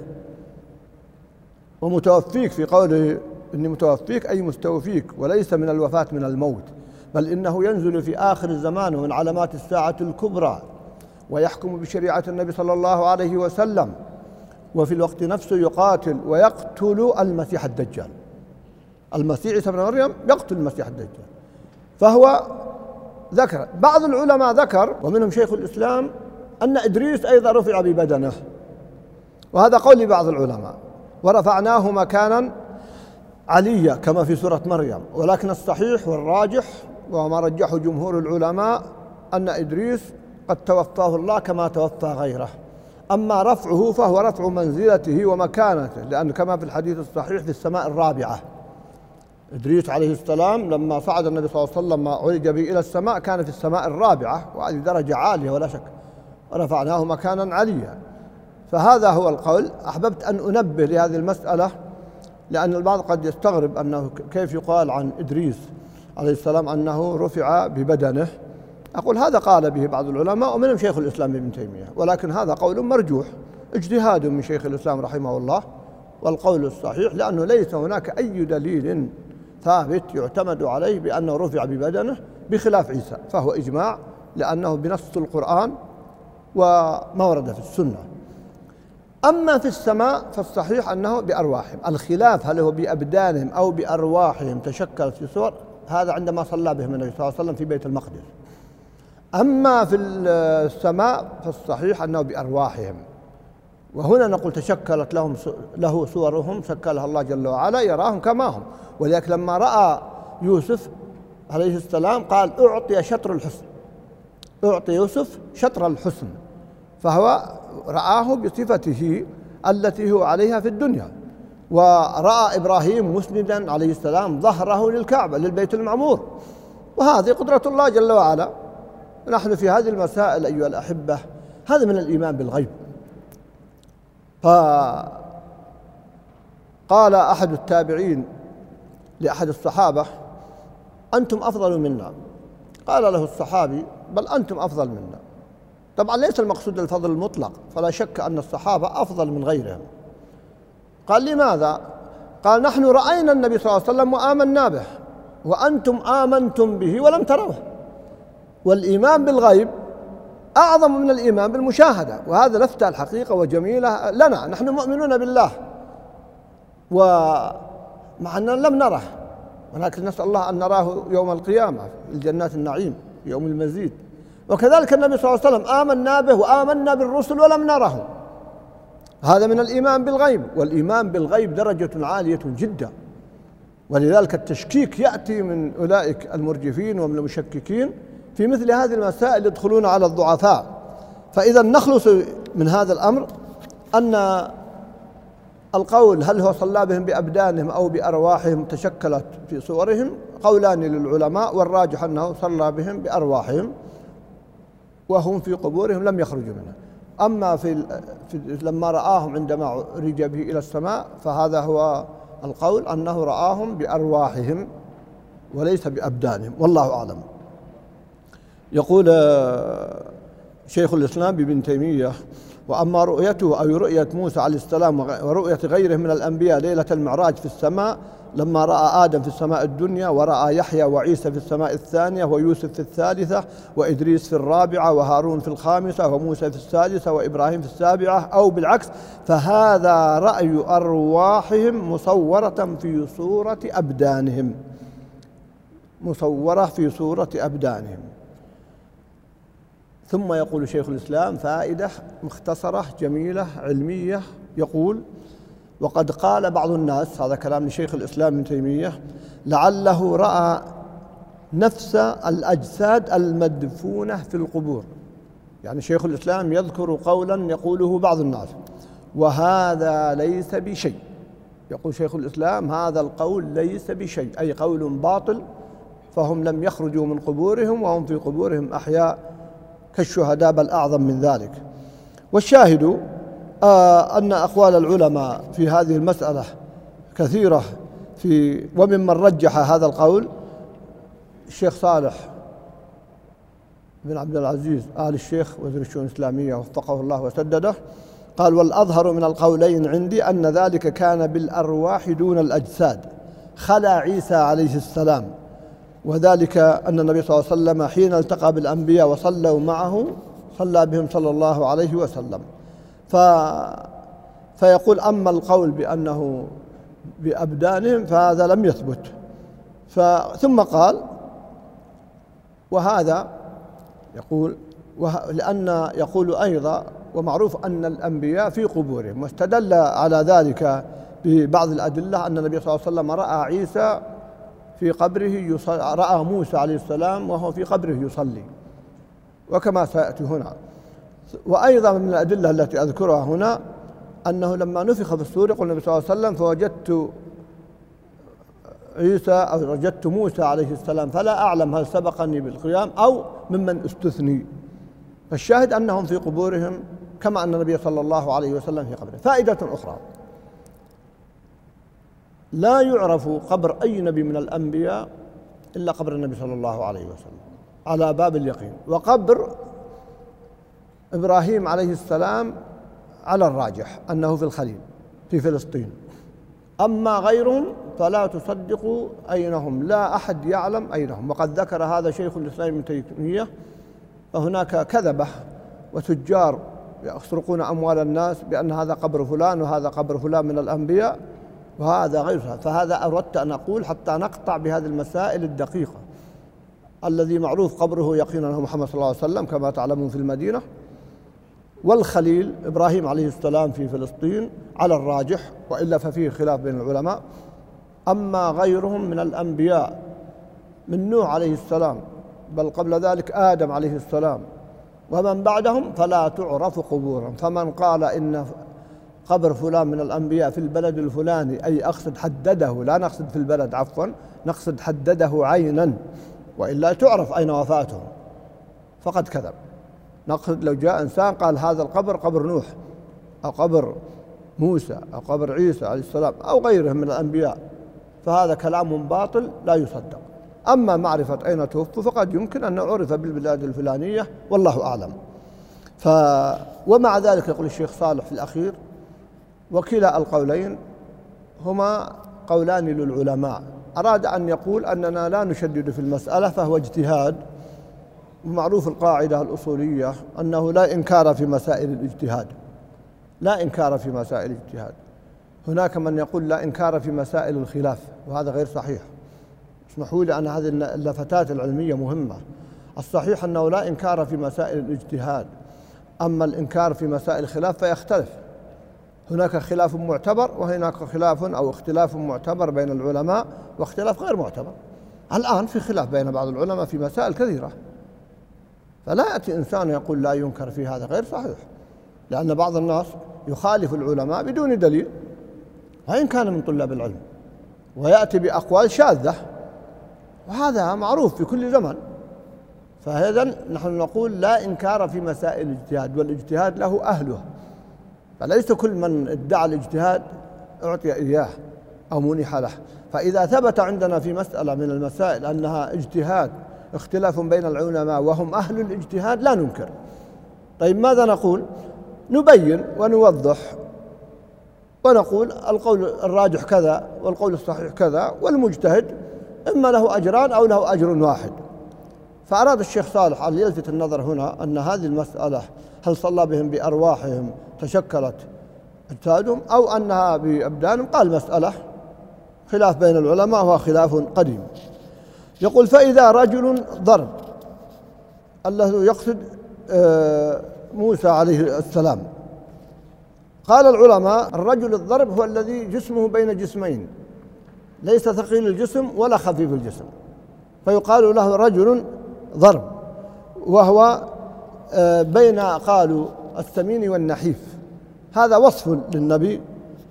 ومتوفيك في قوله إني متوفيك أي مستوفيك، وليس من الوفاة من الموت، بل إنه ينزل في آخر الزمان ومن علامات الساعة الكبرى، ويحكم بشريعة النبي صلى الله عليه وسلم، وفي الوقت نفسه يقاتل ويقتل المسيح الدجال. المسيح عيسى بن مريم يقتل المسيح الدجال. فهو ذكر بعض العلماء ذكر ومنهم شيخ الإسلام أن إدريس أيضا رفع ببدنه، وهذا قول بعض العلماء، ورفعناه مكانا عليا كما في سورة مريم. ولكن الصحيح والراجح وما رجحه جمهور العلماء أن إدريس قد توفاه الله كما توفى غيره. أما رفعه فهو رفع منزلته ومكانته، لأنه كما في الحديث الصحيح في السماء الرابعة. إدريس عليه السلام لما صعد النبي صلى الله عليه وسلم عرج به إلى السماء كان في السماء الرابعة، وهذه درجة عالية ولا شك، ورفعناه مكانا عليا. فهذا هو القول. أحببت أن أنبه لهذه المسألة، لأن البعض قد يستغرب أنه كيف يقال عن إدريس عليه السلام أنه رفع ببدنه. أقول هذا قال به بعض العلماء ومنهم شيخ الإسلام ابن تيمية، ولكن هذا قول مرجوح، اجتهاد من شيخ الإسلام رحمه الله، والقول الصحيح لأنه ليس هناك أي دليل ثابت يعتمد عليه بأنه رفع ببدنه، بخلاف عيسى فهو إجماع، لأنه بنص القرآن وما ورد في السنة. أما في السماء فالصحيح أنه بأرواحهم. الخلاف هل هو بأبدانهم أو بأرواحهم تشكلت في صور، هذا عندما صلى بهم النبي صلى الله عليه وسلم في بيت المقدس. أما في السماء فالصحيح أنه بأرواحهم، وهنا نقول تشكلت لهم له صورهم شكلها الله جل وعلا يراهم كما هم. ولذلك لما رأى يوسف عليه السلام قال أعطي شطر الحسن، أعطي يوسف شطر الحسن، فهو رآه بصفته التي هو عليها في الدنيا. ورأى إبراهيم مسندا عليه السلام ظهره للكعبة للبيت المعمور، وهذه قدرة الله جل وعلا. نحن في هذه المسائل أيها الأحبة هذا من الإيمان بالغيب. فقال أحد التابعين لأحد الصحابة أنتم أفضل منا، قال له الصحابي بل أنتم أفضل منا. طبعا ليس المقصود الفضل المطلق، فلا شك أن الصحابة أفضل من غيرهم. قال لماذا؟ قال نحن رأينا النبي صلى الله عليه وسلم وآمنا به، وأنتم آمنتم به ولم تروه. والإيمان بالغيب أعظم من الإيمان بالمشاهدة، وهذا لفتة الحقيقة وجميلة لنا. نحن مؤمنون بالله ومع أننا لم نره، ولكن نسأل الله أن نراه يوم القيامة في الجنات النعيم يوم المزيد. وكذلك النبي صلى الله عليه وسلم آمنا به وآمنا بالرسل ولم نره، هذا من الإيمان بالغيب. والإيمان بالغيب درجة عالية جدا، ولذلك التشكيك يأتي من أولئك المرجفين ومن المشككين في مثل هذه المسائل يدخلون على الضعفاء. فإذا نخلص من هذا الأمر أن القول هل هو صلى بهم بأبدانهم أو بأرواحهم تشكلت في صورهم قولان للعلماء، والراجح أنه صلى بهم بأرواحهم وهم في قبورهم لم يخرجوا منها. أما في, في لما رآهم عندما عرج به إلى السماء فهذا هو القول أنه رآهم بأرواحهم وليس بأبدانهم، والله أعلم. يقول شيخ الإسلام ابن تيمية: وأما رؤيته أو رؤية موسى عليه السلام ورؤية غيره من الأنبياء ليلة المعراج في السماء لما رأى آدم في السماء الدنيا، ورأى يحيى وعيسى في السماء الثانية، ويوسف في الثالثة، وإدريس في الرابعة، وهارون في الخامسة، وموسى في السادسة، وإبراهيم في السابعة، أو بالعكس، فهذا رأي أرواحهم مصورة في صورة أبدانهم، مصورة في صورة أبدانهم. ثم يقول شيخ الإسلام فائدة مختصرة جميلة علمية، يقول: وقد قال بعض الناس، هذا كلام لشيخ الإسلام ابن تيمية، لعله رأى نفس الأجساد المدفونة في القبور. يعني شيخ الإسلام يذكر قولا يقوله بعض الناس، وهذا ليس بشيء. يقول شيخ الإسلام هذا القول ليس بشيء، أي قول باطل، فهم لم يخرجوا من قبورهم وهم في قبورهم أحياء كالشهداء، بل أعظم من ذلك. والشاهد آه أن أقوال العلماء في هذه المسألة كثيرة، في وممن رجح هذا القول الشيخ صالح بن عبد العزيز آل الشيخ وزير الشؤون الإسلامية وفقه الله وسدده، قال: والأظهر من القولين عندي أن ذلك كان بالأرواح دون الأجساد، خلا عيسى عليه السلام، وذلك أن النبي صلى الله عليه وسلم حين التقى بالأنبياء وصلوا معه صلى بهم صلى الله عليه وسلم. ف... فيقول: أما القول بأنه بأبدانهم فهذا لم يثبت. ف... ثم قال: وهذا يقول وه... لأن يقول أيضا ومعروف أن الأنبياء في قبورهم، واستدل على ذلك ببعض الأدلة أن النبي صلى الله عليه وسلم رأى عيسى في قبره يصلي، رأى موسى عليه السلام وهو في قبره يصلي، وكما سيأتي هنا. وأيضا من الأدلة التي أذكرها هنا أنه لما نفخ في الصور يقول النبي صلى الله عليه وسلم: فوجدت عيسى أو وجدت موسى عليه السلام فلا أعلم هل سبقني بالقيام أو ممن استثني. فالشاهد أنهم في قبورهم كما أن النبي صلى الله عليه وسلم في قبره. فائدة أخرى: لا يعرف قبر أي نبي من الأنبياء إلا قبر النبي صلى الله عليه وسلم على باب اليقين، وقبر إبراهيم عليه السلام على الراجح أنه في الخليل في فلسطين. أما غيرهم فلا تصدقوا أينهم، لا أحد يعلم أينهم. وقد ذكر هذا شيخ الإسلام ابن تيمية، فهناك كذبة وتجار يسرقون أموال الناس بأن هذا قبر فلان وهذا قبر فلان من الأنبياء، وهذا غيرها. فهذا أردت أن أقول حتى نقطع بهذه المسائل الدقيقة. الذي معروف قبره يقينا هو محمد صلى الله عليه وسلم كما تعلمون في المدينة، والخليل إبراهيم عليه السلام في فلسطين على الراجح، وإلا ففيه خلاف بين العلماء. أما غيرهم من الأنبياء من نوح عليه السلام، بل قبل ذلك آدم عليه السلام ومن بعدهم، فلا تعرف قبورهم. فمن قال إن قبر فلان من الأنبياء في البلد الفلاني، أي أقصد حدده، لا نقصد في البلد عفوا، نقصد حدده عينا، وإلا تعرف أين وفاته، فقد كذب. نقصد لو جاء إنسان قال هذا القبر قبر نوح أو قبر موسى أو قبر عيسى عليه السلام أو غيرهم من الأنبياء، فهذا كلام باطل لا يصدق. أما معرفة أين توفوا فقد يمكن أن عرف بالبلاد الفلانية، والله أعلم. ف ومع ذلك يقول الشيخ صالح في الأخير: وكلا القولين هما قولان للعلماء. أراد أن يقول أننا لا نشدد في المسألة فهو اجتهاد، ومعروف القاعدة الأصولية أنه لا إنكار في مسائل الاجتهاد، لا إنكار في مسائل الاجتهاد. هناك من يقول لا إنكار في مسائل الخلاف، وهذا غير صحيح. اسمحوا لي أن هذه اللفتات العلمية مهمة. الصحيح أنه لا إنكار في مسائل الاجتهاد، أما الإنكار في مسائل الخلاف فيختلف. هناك خلاف معتبر وهناك خلاف أو اختلاف معتبر بين العلماء واختلاف غير معتبر. الآن في خلاف بين بعض العلماء في مسائل كثيرة، فلا يأتي إنسان يقول لا ينكر في هذا، غير صحيح، لأن بعض الناس يخالف العلماء بدون دليل، وإن كان من طلاب العلم، ويأتي بأقوال شاذة، وهذا معروف في كل زمن. فإذا نحن نقول لا إنكار في مسائل الاجتهاد، والاجتهاد له أهله، فليس كل من ادعى الاجتهاد أعطي إياه أو منح له. فإذا ثبت عندنا في مسألة من المسائل أنها اجتهاد، اختلاف بين العلماء وهم أهل الاجتهاد، لا ننكر. طيب ماذا نقول؟ نبين ونوضح ونقول القول الراجح كذا والقول الصحيح كذا، والمجتهد إما له أجران أو له أجر واحد. فأراد الشيخ صالح أن يلفت النظر هنا أن هذه المسألة هل صلى بهم بأرواحهم تشكلت أجسادهم أو أنها بأبدانهم؟ قال مسألة خلاف بين العلماء، وهو خلاف قديم. يقول فإذا رجل ضرب، الذي يقصد موسى عليه السلام، قال العلماء الرجل الضرب هو الذي جسمه بين جسمين، ليس ثقيل الجسم ولا خفيف الجسم، فيقال له رجل ضرب، وهو بين قالوا السمين والنحيف. هذا وصف للنبي.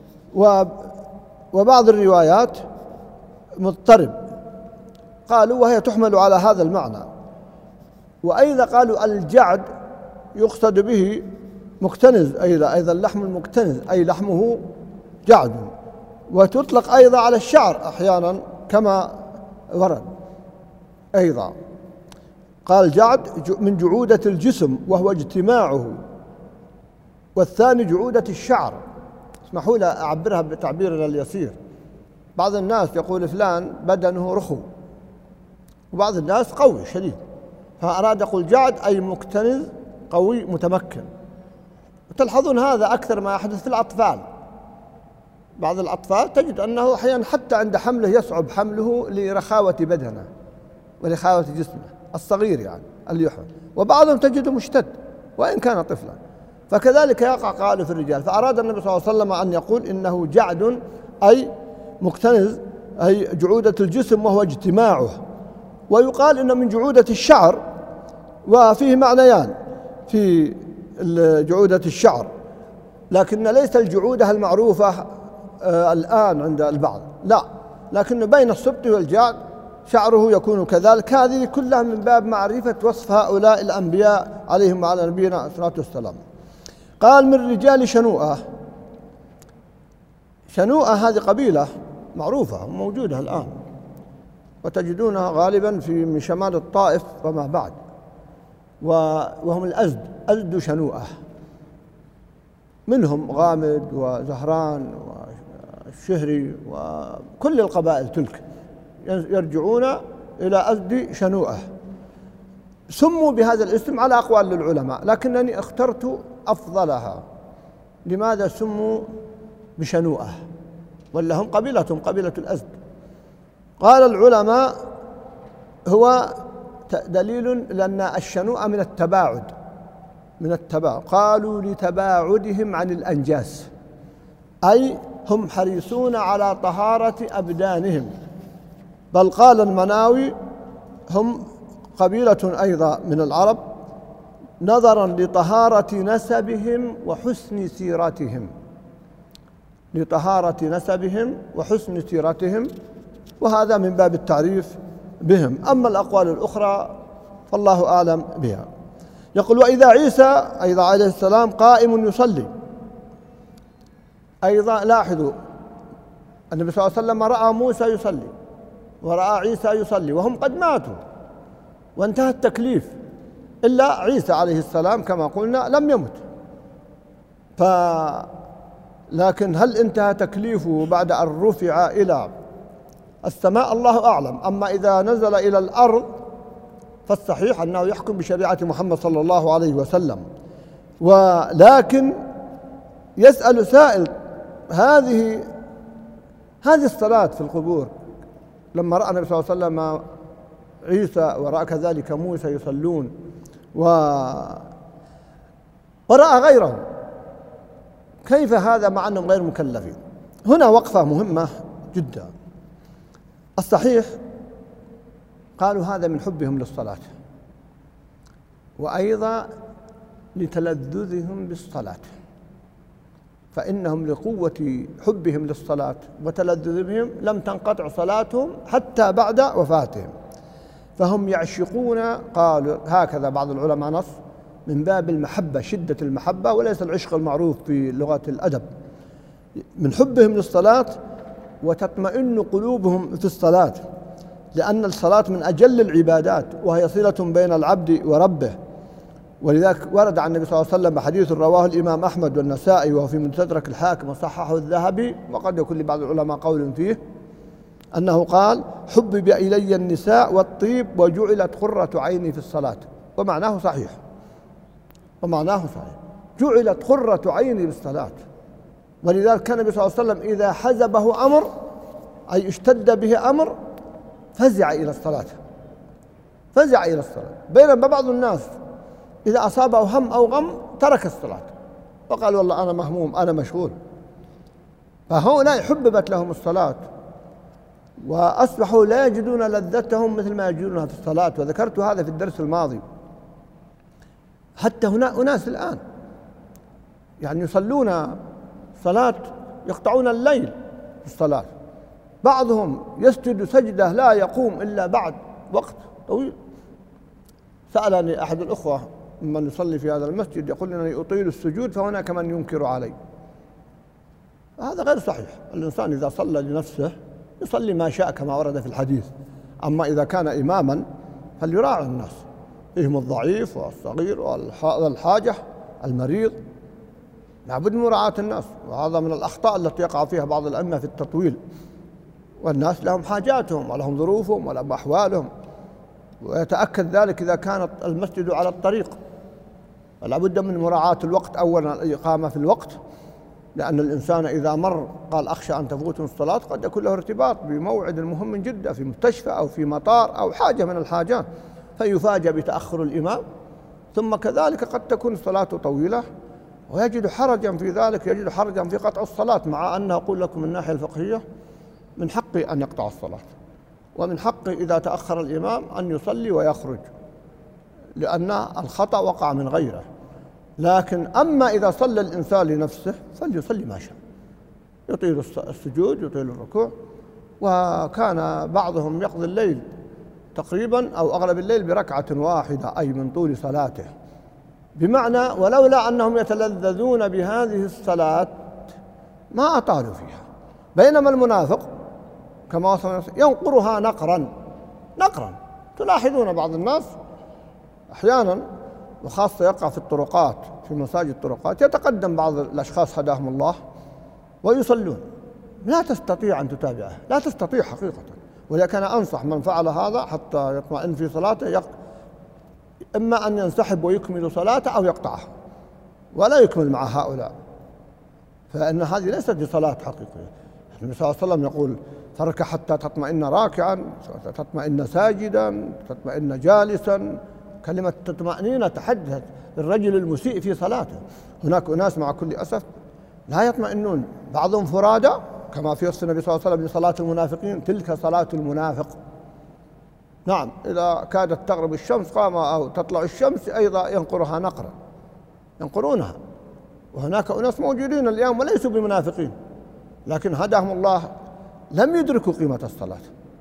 وبعض الروايات مضطرب قالوا وهي تحمل على هذا المعنى. وأيضا قالوا الجعد يقصد به مكتنز، أيضا أيضا اللحم المكتنز أي لحمه جعد، وتطلق أيضا على الشعر أحيانا كما ورد أيضا. قال جعد من جعودة الجسم وهو اجتماعه، والثاني جعودة الشعر. اسمحوا لي أعبرها بتعبيرنا اليسير. بعض الناس يقول فلان بدنه رخو، وبعض الناس قوي شديد، فأراد يقول جعد أي مكتنز قوي متمكن. وتلحظون هذا أكثر ما يحدث في الأطفال. بعض الأطفال تجد أنه أحيانا حتى عند حمله يصعب حمله لرخاوة بدنه ولرخاوة جسمه الصغير يعني اللي يحمل، وبعضهم تجده مشتد وإن كان طفلا. فكذلك يقع قالوا في الرجال. فأراد النبي صلى الله عليه وسلم أن يقول إنه جعد أي مكتنز أي جعودة الجسم وهو اجتماعه. ويقال إنه من جعودة الشعر، وفيه معنيان في جعودة الشعر، لكن ليس الجعودة المعروفة آه الآن عند البعض، لا، لكن بين السبط والجعد شعره يكون كذلك. هذه كلها من باب معرفة وصف هؤلاء الأنبياء عليهم وعلى نبينا الصلاة والسلام. قال من رجال شنوءة. شنوءة هذه قبيلة معروفة موجودة الآن، وتجدونها غالبا في من شمال الطائف وما بعد، وهم الأزد، أزد شنوءة، منهم غامد وزهران والشهري وكل القبائل تلك يرجعون إلى أزد شنوءة. سموا بهذا الاسم على أقوال للعلماء، لكنني اخترت أفضلها. لماذا سموا بشنوءة ولا هم قبيلتهم قبيلة الأزد؟ قال العلماء هو دليل لأن الشنوءة من التباعد، من التباعد قالوا لتباعدهم عن الأنجاس، أي هم حريصون على طهارة أبدانهم. بل قال المناوي هم قبيلة أيضا من العرب نظرا لطهارة نسبهم وحسن سيرتهم، لطهارة نسبهم وحسن سيرتهم، وهذا من باب التعريف بهم. أما الأقوال الأخرى فالله أعلم بها. يقول وإذا عيسى أيضا عليه السلام قائم يصلي. أيضا لاحظوا النبي صلى الله عليه وسلم رأى موسى يصلي ورأى عيسى يصلي وهم قد ماتوا وانتهى التكليف، إلا عيسى عليه السلام كما قلنا لم يمت. ف لكن هل انتهى تكليفه بعد أن رفع إلى السماء؟ الله أعلم. أما إذا نزل إلى الأرض فالصحيح أنه يحكم بشريعة محمد صلى الله عليه وسلم. ولكن يسأل سائل هذه هذه الصلاة في القبور لما رأى النبي صلى الله عليه وسلم عيسى ورأى كذلك موسى يصلون و... ورأى غيرهم، كيف هذا مع أنهم غير مكلفين؟ هنا وقفة مهمة جدا. الصحيح قالوا هذا من حبهم للصلاة، وأيضا لتلذذهم بالصلاة، فإنهم لقوة حبهم للصلاة وتلذذهم لم تنقطع صلاتهم حتى بعد وفاتهم، فهم يعشقون، قالوا هكذا بعض العلماء نص، من باب المحبة، شدة المحبة، وليس العشق المعروف في لغة الأدب، من حبهم للصلاة وتطمئن قلوبهم في الصلاة، لأن الصلاة من أجل العبادات وهي صلة بين العبد وربه. ولذلك ورد عن النبي صلى الله عليه وسلم حديث رواه الإمام أحمد والنسائي وهو في مستدرك الحاكم وصححه الذهبي، وقد يكون لبعض العلماء قول فيه، أنه قال: حبب إلي النساء والطيب وجعلت قرة عيني في الصلاة. ومعناه صحيح، ومعناه صحيح، جعلت قرة عيني بالصلاة. ولذلك كان النبي صلى الله عليه وسلم إذا حزبه أمر، أي اشتد به أمر، فزع إلى الصلاة، فزع إلى الصلاة. بينما بعض الناس إذا أصابه هم أو غم ترك الصلاة وقال: والله أنا مهموم، أنا مشغول. فهؤلاء حببت لهم الصلاة وأصبحوا لا يجدون لذتهم مثل ما يجدونها في الصلاة. وذكرت هذا في الدرس الماضي. حتى هنا أناس الآن يعني يصلون صلاة يقطعون الليل في الصلاة، بعضهم يسجد سجدة لا يقوم إلا بعد وقت طويل. سألني أحد الأخوة من يصلي في هذا المسجد يقول أنني أطيل السجود فهناك من ينكر علي. هذا غير صحيح. الإنسان إذا صلى لنفسه يصلي ما شاء كما ورد في الحديث، أما إذا كان إماما فليراعي الناس، فيهم الضعيف والصغير والحاجة المريض، لابد من مراعاة الناس. وهذا من الأخطاء التي يقع فيها بعض الأئمة في التطويل. والناس لهم حاجاتهم ولهم ظروفهم ولهم أحوالهم، ويتأكد ذلك إذا كان المسجد على الطريق، فلا بد من مراعاة الوقت أولا، الإقامة في الوقت، لأن الإنسان إذا مر قال أخشى أن تفوتني الصلاة قد يكون له ارتباط بموعد مهم جدا في مستشفى أو في مطار أو حاجة من الحاجات، فيفاجأ بتأخر الإمام. ثم كذلك قد تكون الصلاة طويلة ويجد حرجا في ذلك، يجد حرجا في قطع الصلاة، مع أن أقول لكم من الناحية الفقهية من حقه أن يقطع الصلاة، ومن حقه إذا تأخر الإمام أن يصلي ويخرج، لأن الخطأ وقع من غيره. لكن أما إذا صلى الإنسان لنفسه فليصلي ما شاء، يطيل السجود يطيل الركوع. وكان بعضهم يقضي الليل تقريبا أو أغلب الليل بركعة واحدة، أي من طول صلاته، بمعنى ولولا أنهم يتلذذون بهذه الصلاة ما أطالوا فيها. بينما المنافق كما وصف ينقرها نقرا نقرا. تلاحظون بعض الناس أحيانا وخاصة يقع في الطرقات، في مساجد الطرقات، يتقدم بعض الأشخاص هداهم الله ويصلون، لا تستطيع أن تتابعه، لا تستطيع حقيقة. ولذلك أنا أنصح من فعل هذا حتى يطمئن في صلاته يق... إما أن ينسحب ويكمل صلاته أو يقطعه ولا يكمل مع هؤلاء، فإن هذه ليست بصلاة حقيقية. النبي صلى الله عليه وسلم يقول: ترك حتى تطمئن راكعا، تطمئن ساجدا، تطمئن جالسا. كلمة تطمئنين تحدث الرجل المسيء في صلاته. هناك أناس مع كل أسف لا يطمئنون، بعضهم فرادى كما في وصف النبي صلى الله عليه وسلم لصلاة المنافقين: تلك صلاة المنافق. نعم، إذا كادت تغرب الشمس قام أو تطلع الشمس أيضا ينقرها نقرا، ينقرونها. وهناك أناس موجودين اليوم وليسوا بمنافقين، لكن هداهم الله لم يدركوا قيمة الصلاة،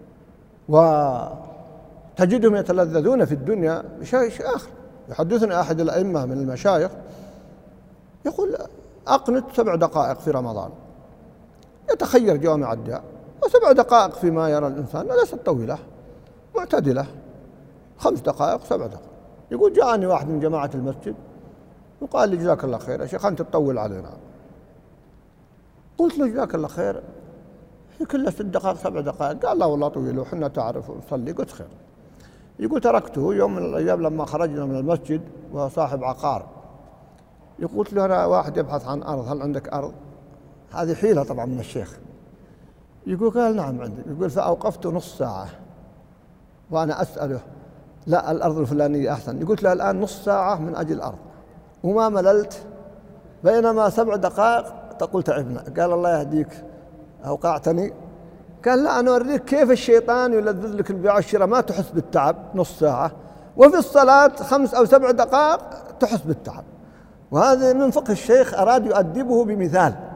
وتجدهم يتلذذون في الدنيا بشيء آخر. يحدثني أحد الأئمة من المشايخ يقول: أقنت سبع دقائق في رمضان، يتخير جوامع الدعاء، وسبع دقائق فيما يرى الإنسان ليست طويلة، معتدلة، خمس دقائق سبع دقائق. يقول: جاءني واحد من جماعة المسجد وقال لي: جزاك الله خير يا شيخ، أنت تطول علينا. قلت له: جزاك الله خير، هي كلها ست دقائق سبع دقائق. قال: لا والله طويل وحنا تعرف نصلي. قلت: خير. يقول: تركته يوم من الأيام لما خرجنا من المسجد وصاحب عقار، يقول له: أنا واحد يبحث عن أرض، هل عندك أرض؟ هذه حيلة طبعا من الشيخ. يقول: قال: نعم عندي. يقول: فأوقفت نص ساعة وأنا أسأله: لا الأرض الفلانية أحسن. قلت له: الآن نص ساعة من أجل الأرض وما مللت، بينما سبع دقائق تقول تعبنا. قال: الله يهديك، أوقعتني. قال: لا، أنا أوريك كيف الشيطان يلذذ لك البيع والشراء ما تحس بالتعب نص ساعة، وفي الصلاة خمس أو سبع دقائق تحس بالتعب. وهذا من فقه الشيخ، أراد يؤدبه بمثال.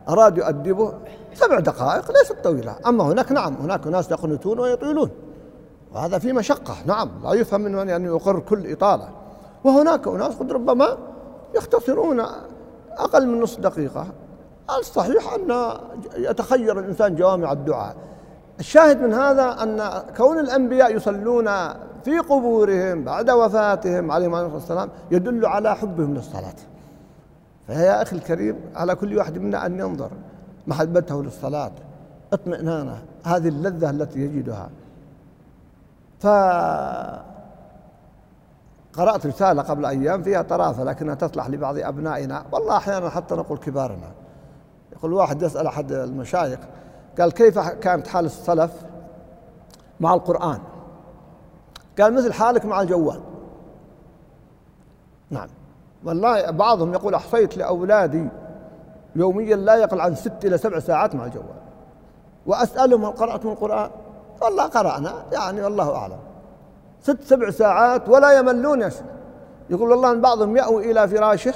أراد يؤدبه سبع دقائق ليست طويلة. أما هناك نعم هناك ناس يقنتون ويطيلون، وهذا في مشقة، نعم لا يفهم من أن يقر كل إطالة. وهناك ناس قد ربما يختصرون أقل من نصف دقيقة. الصحيح أن يتخير الإنسان جوامع الدعاء. الشاهد من هذا أن كون الأنبياء يصلون في قبورهم بعد وفاتهم عليهم الصلاة والسلام يدل على حبهم للصلاة. فيا أخي الكريم على كل واحد منا أن ينظر محبته للصلاة، اطمئنانه، هذه اللذة التي يجدها. فقرأت رسالة قبل أيام فيها طرافة لكنها تصلح لبعض أبنائنا، والله أحيانا حتى نقول كبارنا. يقول واحد يسأل أحد المشايخ قال كيف كانت حال السلف مع القرآن؟ قال مثل حالك مع الجوال. نعم والله بعضهم يقول أحصيت لأولادي يوميا لا يقل عن ست إلى سبع ساعات مع الجوال، وأسألهم هل قرأتم القرآن؟ والله قرأنا يعني والله أعلم، ست سبع ساعات ولا يملون يا شيخ. يقول والله أن بعضهم يأوي إلى فراشه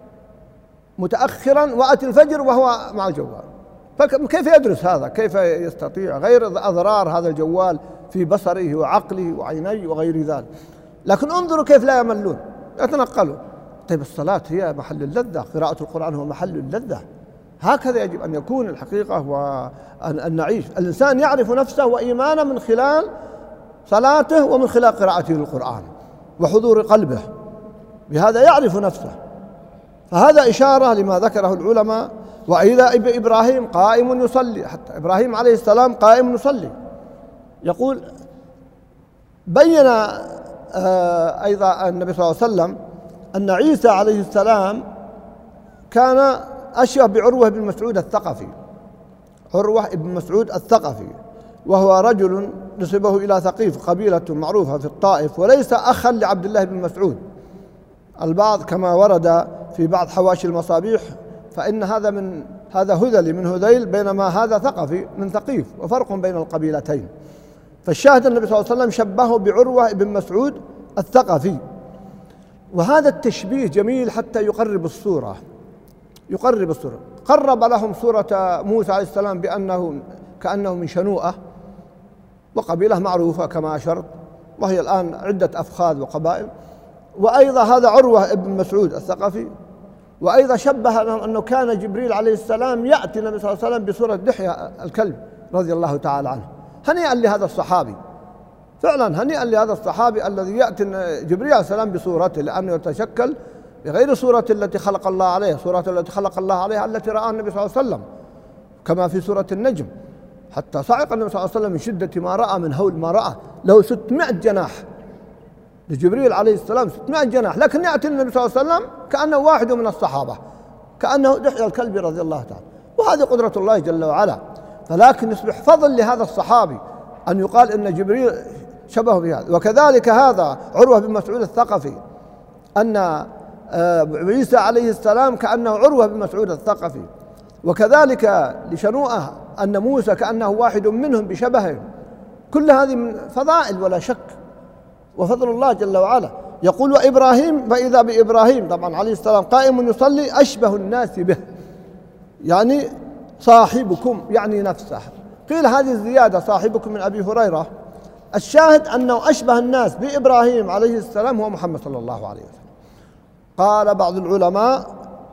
متأخرا وأتي الفجر وهو مع الجوال. فكيف يدرس هذا؟ كيف يستطيع؟ غير أضرار هذا الجوال في بصره وعقله وعينيه وغير ذلك. لكن انظروا كيف لا يملون، يتنقلوا. طيب الصلاة هي محل اللذة، قراءة القرآن هو محل اللذة. هكذا يجب أن يكون الحقيقة، وأن نعيش. الإنسان يعرف نفسه وإيمانه من خلال صلاته ومن خلال قراءته للقرآن وحضور قلبه، بهذا يعرف نفسه. فهذا إشارة لما ذكره العلماء. وإذا إبراهيم قائم يصلي، حتى إبراهيم عليه السلام قائم يصلي. يقول بين أيضا النبي صلى الله عليه وسلم أن عيسى عليه السلام كان أشبه بعروة بن مسعود الثقفي. عروة بن مسعود الثقفي وهو رجل نسبه إلى ثقيف، قبيلة معروفة في الطائف، وليس أخا لعبد الله بن مسعود. البعض كما ورد في بعض حواشي المصابيح فإن هذا من هذا هذلي من هذيل، بينما هذا ثقفي من ثقيف، وفرق بين القبيلتين. فالشاهد النبي صلى الله عليه وسلم شبهه بعروة بن مسعود الثقفي. وهذا التشبيه جميل حتى يقرب الصورة، يقرب الصورة. قرب لهم صورة موسى عليه السلام بأنه كأنه من شنوءة، وقبيلة معروفة كما أشرت، وهي الآن عدة أفخاذ وقبائل. وأيضا هذا عروة بن مسعود الثقفي. وأيضا شبه لهم أنه كان جبريل عليه السلام يأتي النبي صلى الله عليه وسلم بصورة دحية الكلب رضي الله تعالى عنه. هنيئا لهذا الصحابي، فعلا هنيئا لهذا الصحابي الذي يأتي جبريل عليه السلام بصورته، لأنه يتشكل بغير صورة التي خلق الله عليها، صورة التي خلق الله عليها التي رآها النبي صلى الله عليه وسلم كما في سورة النجم، حتى صعق النبي صلى الله عليه وسلم من شدة ما رأى من هول ما رأى. له ستمائة جناح لجبريل عليه السلام، ستمائة جناح، لكن يأتي النبي صلى الله عليه وسلم كأنه واحد من الصحابة، كأنه دحية الكلب رضي الله تعالى. وهذه قدرة الله جل وعلا. فلكن يصبح فضل لهذا الصحابي أن يقال إن جبريل شبه بهذا. وكذلك هذا عروة بن مسعود الثقفي، أن عيسى عليه السلام كأنه عروة بن مسعود الثقفي. وكذلك لشنوءة أن موسى كأنه واحد منهم بشبهه. كل هذه من فضائل ولا شك، وفضل الله جل وعلا. يقول وإبراهيم، فإذا بإبراهيم طبعا عليه السلام قائم يصلي أشبه الناس به، يعني صاحبكم يعني نفسه. قيل هذه الزيادة صاحبكم من أبي هريرة. الشاهد أنه أشبه الناس بإبراهيم عليه السلام هو محمد صلى الله عليه وسلم. قال بعض العلماء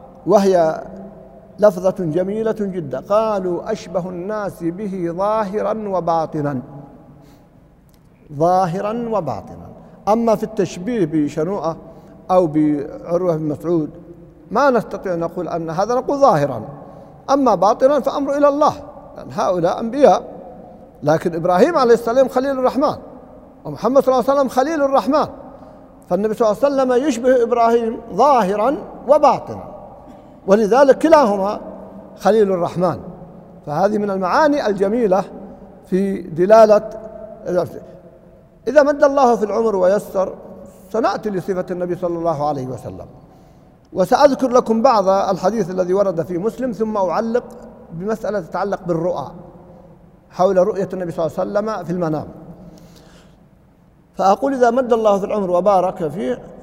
وهي لفظة جميلة جدا، قالوا أشبه الناس به ظاهرا وباطنا، ظاهرا وباطنا. أما في التشبيه بشنوءة أو بعروة بن مسعود ما نستطيع أن نقول أن هذا، نقول ظاهرا. أما باطنا فأمر إلى الله، لأن هؤلاء أنبياء. لكن إبراهيم عليه السلام خليل الرحمن، ومحمد صلى الله عليه وسلم خليل الرحمن. فالنبي صلى الله عليه وسلم يشبه إبراهيم ظاهرا وباطنا، ولذلك كلاهما خليل الرحمن. فهذه من المعاني الجميلة في دلالة. إذا مد الله في العمر ويسر سنأتي لصفة النبي صلى الله عليه وسلم، وسأذكر لكم بعض الحديث الذي ورد في مسلم، ثم أعلق بمسألة تتعلق بالرؤى حول رؤية النبي صلى الله عليه وسلم في المنام. فأقول إذا مد الله في العمر وبارك فيه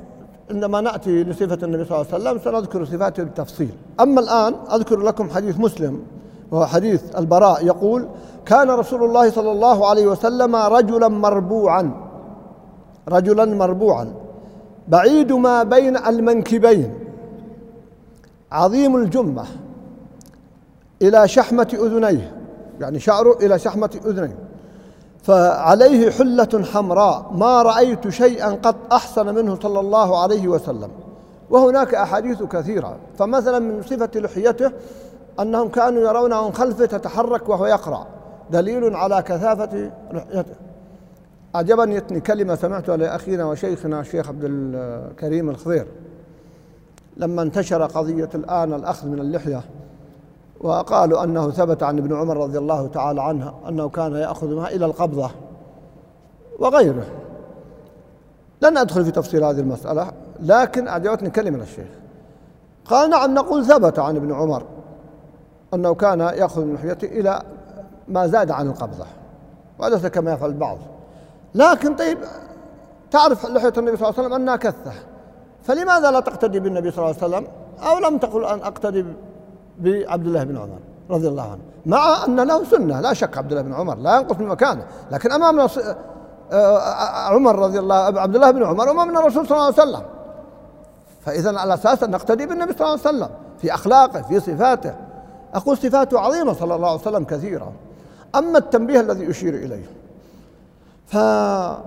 عندما نأتي لصفة النبي صلى الله عليه وسلم سنذكر صفاته بالتفصيل. أما الآن أذكر لكم حديث مسلم وهو حديث البراء يقول: كان رسول الله صلى الله عليه وسلم رجلا مربوعا رجلا مربوعا بعيد ما بين المنكبين عظيم الجمة إلى شحمة أذنيه، يعني شعره إلى شحمة أذنيه، فعليه حلة حمراء ما رأيت شيئا قد أحسن منه صلى الله عليه وسلم. وهناك أحاديث كثيرة. فمثلا من صفة لحيته أنهم كانوا يرونه من خلفه تتحرك وهو يقرأ، دليل على كثافة لحيته. أعجبني كلمة سمعتها لأخينا وشيخنا الشيخ عبد الكريم الخضير لما انتشر قضية الآن الأخذ من اللحية، وقالوا أنه ثبت عن ابن عمر رضي الله تعالى عنه أنه كان يأخذها إلى القبضة وغيره. لن أدخل في تفصيل هذه المسألة، لكن أعجبتني كلمة الشيخ قال: نعم نقول ثبت عن ابن عمر أنه كان يأخذ من لحيته إلى ما زاد عن القبضة، وليس كما يفعل البعض. لكن طيب، تعرف لحية النبي صلى الله عليه وسلم أنها كثة، فلماذا لا تقتدي بالنبي صلى الله عليه وسلم؟ أو لم تقل أن أقتدي بعبد الله بن عمر رضي الله عنه، مع أن له سنة لا شك. عبد الله بن عمر لا ينقص من مكانه، لكن أمامنا عمر رضي الله عبد الله بن عمر أمامنا الرسول صلى الله عليه وسلم. فإذا على أساس أن نقتدي بالنبي صلى الله عليه وسلم في أخلاقه في صفاته. أقول صفاته عظيمة صلى الله عليه وسلم كثيرة. أما التنبيه الذي أشير إليه، فكثير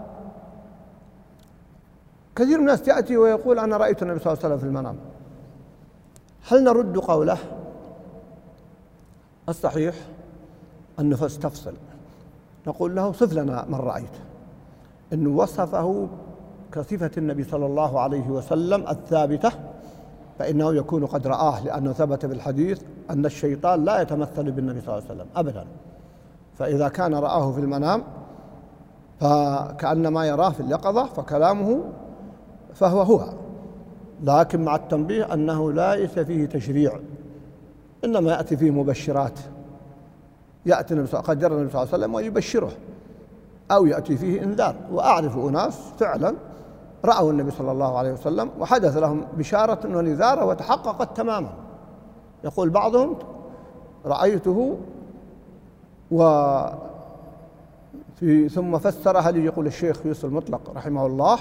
من الناس يأتي ويقول: أنا رأيت النبي صلى الله عليه وسلم في المنام. هل نرد قوله؟ الصحيح أن نستفصل، نقول له: صف لنا من رأيت. أنه وصفه كصفة النبي صلى الله عليه وسلم الثابتة، فإنه يكون قد رآه، لأنه ثبت بالحديث أن الشيطان لا يتمثل بالنبي صلى الله عليه وسلم أبدا. فإذا كان رآه في المنام فكأنما يراه في اليقظة، فكلامه فهو هو، لكن مع التنبيه أنه ليس فيه تشريع، إنما يأتي فيه مبشرات. يأتي النبي قد جرى النبي صلى الله عليه وسلم ويبشره، أو يأتي فيه إنذار. وأعرف أناس فعلا رأوا النبي صلى الله عليه وسلم وحدث لهم بشارة ونذارة وتحققت تماما. يقول بعضهم: رأيته و في ثم فسرها لي، يقول الشيخ يوسف المطلق رحمه الله،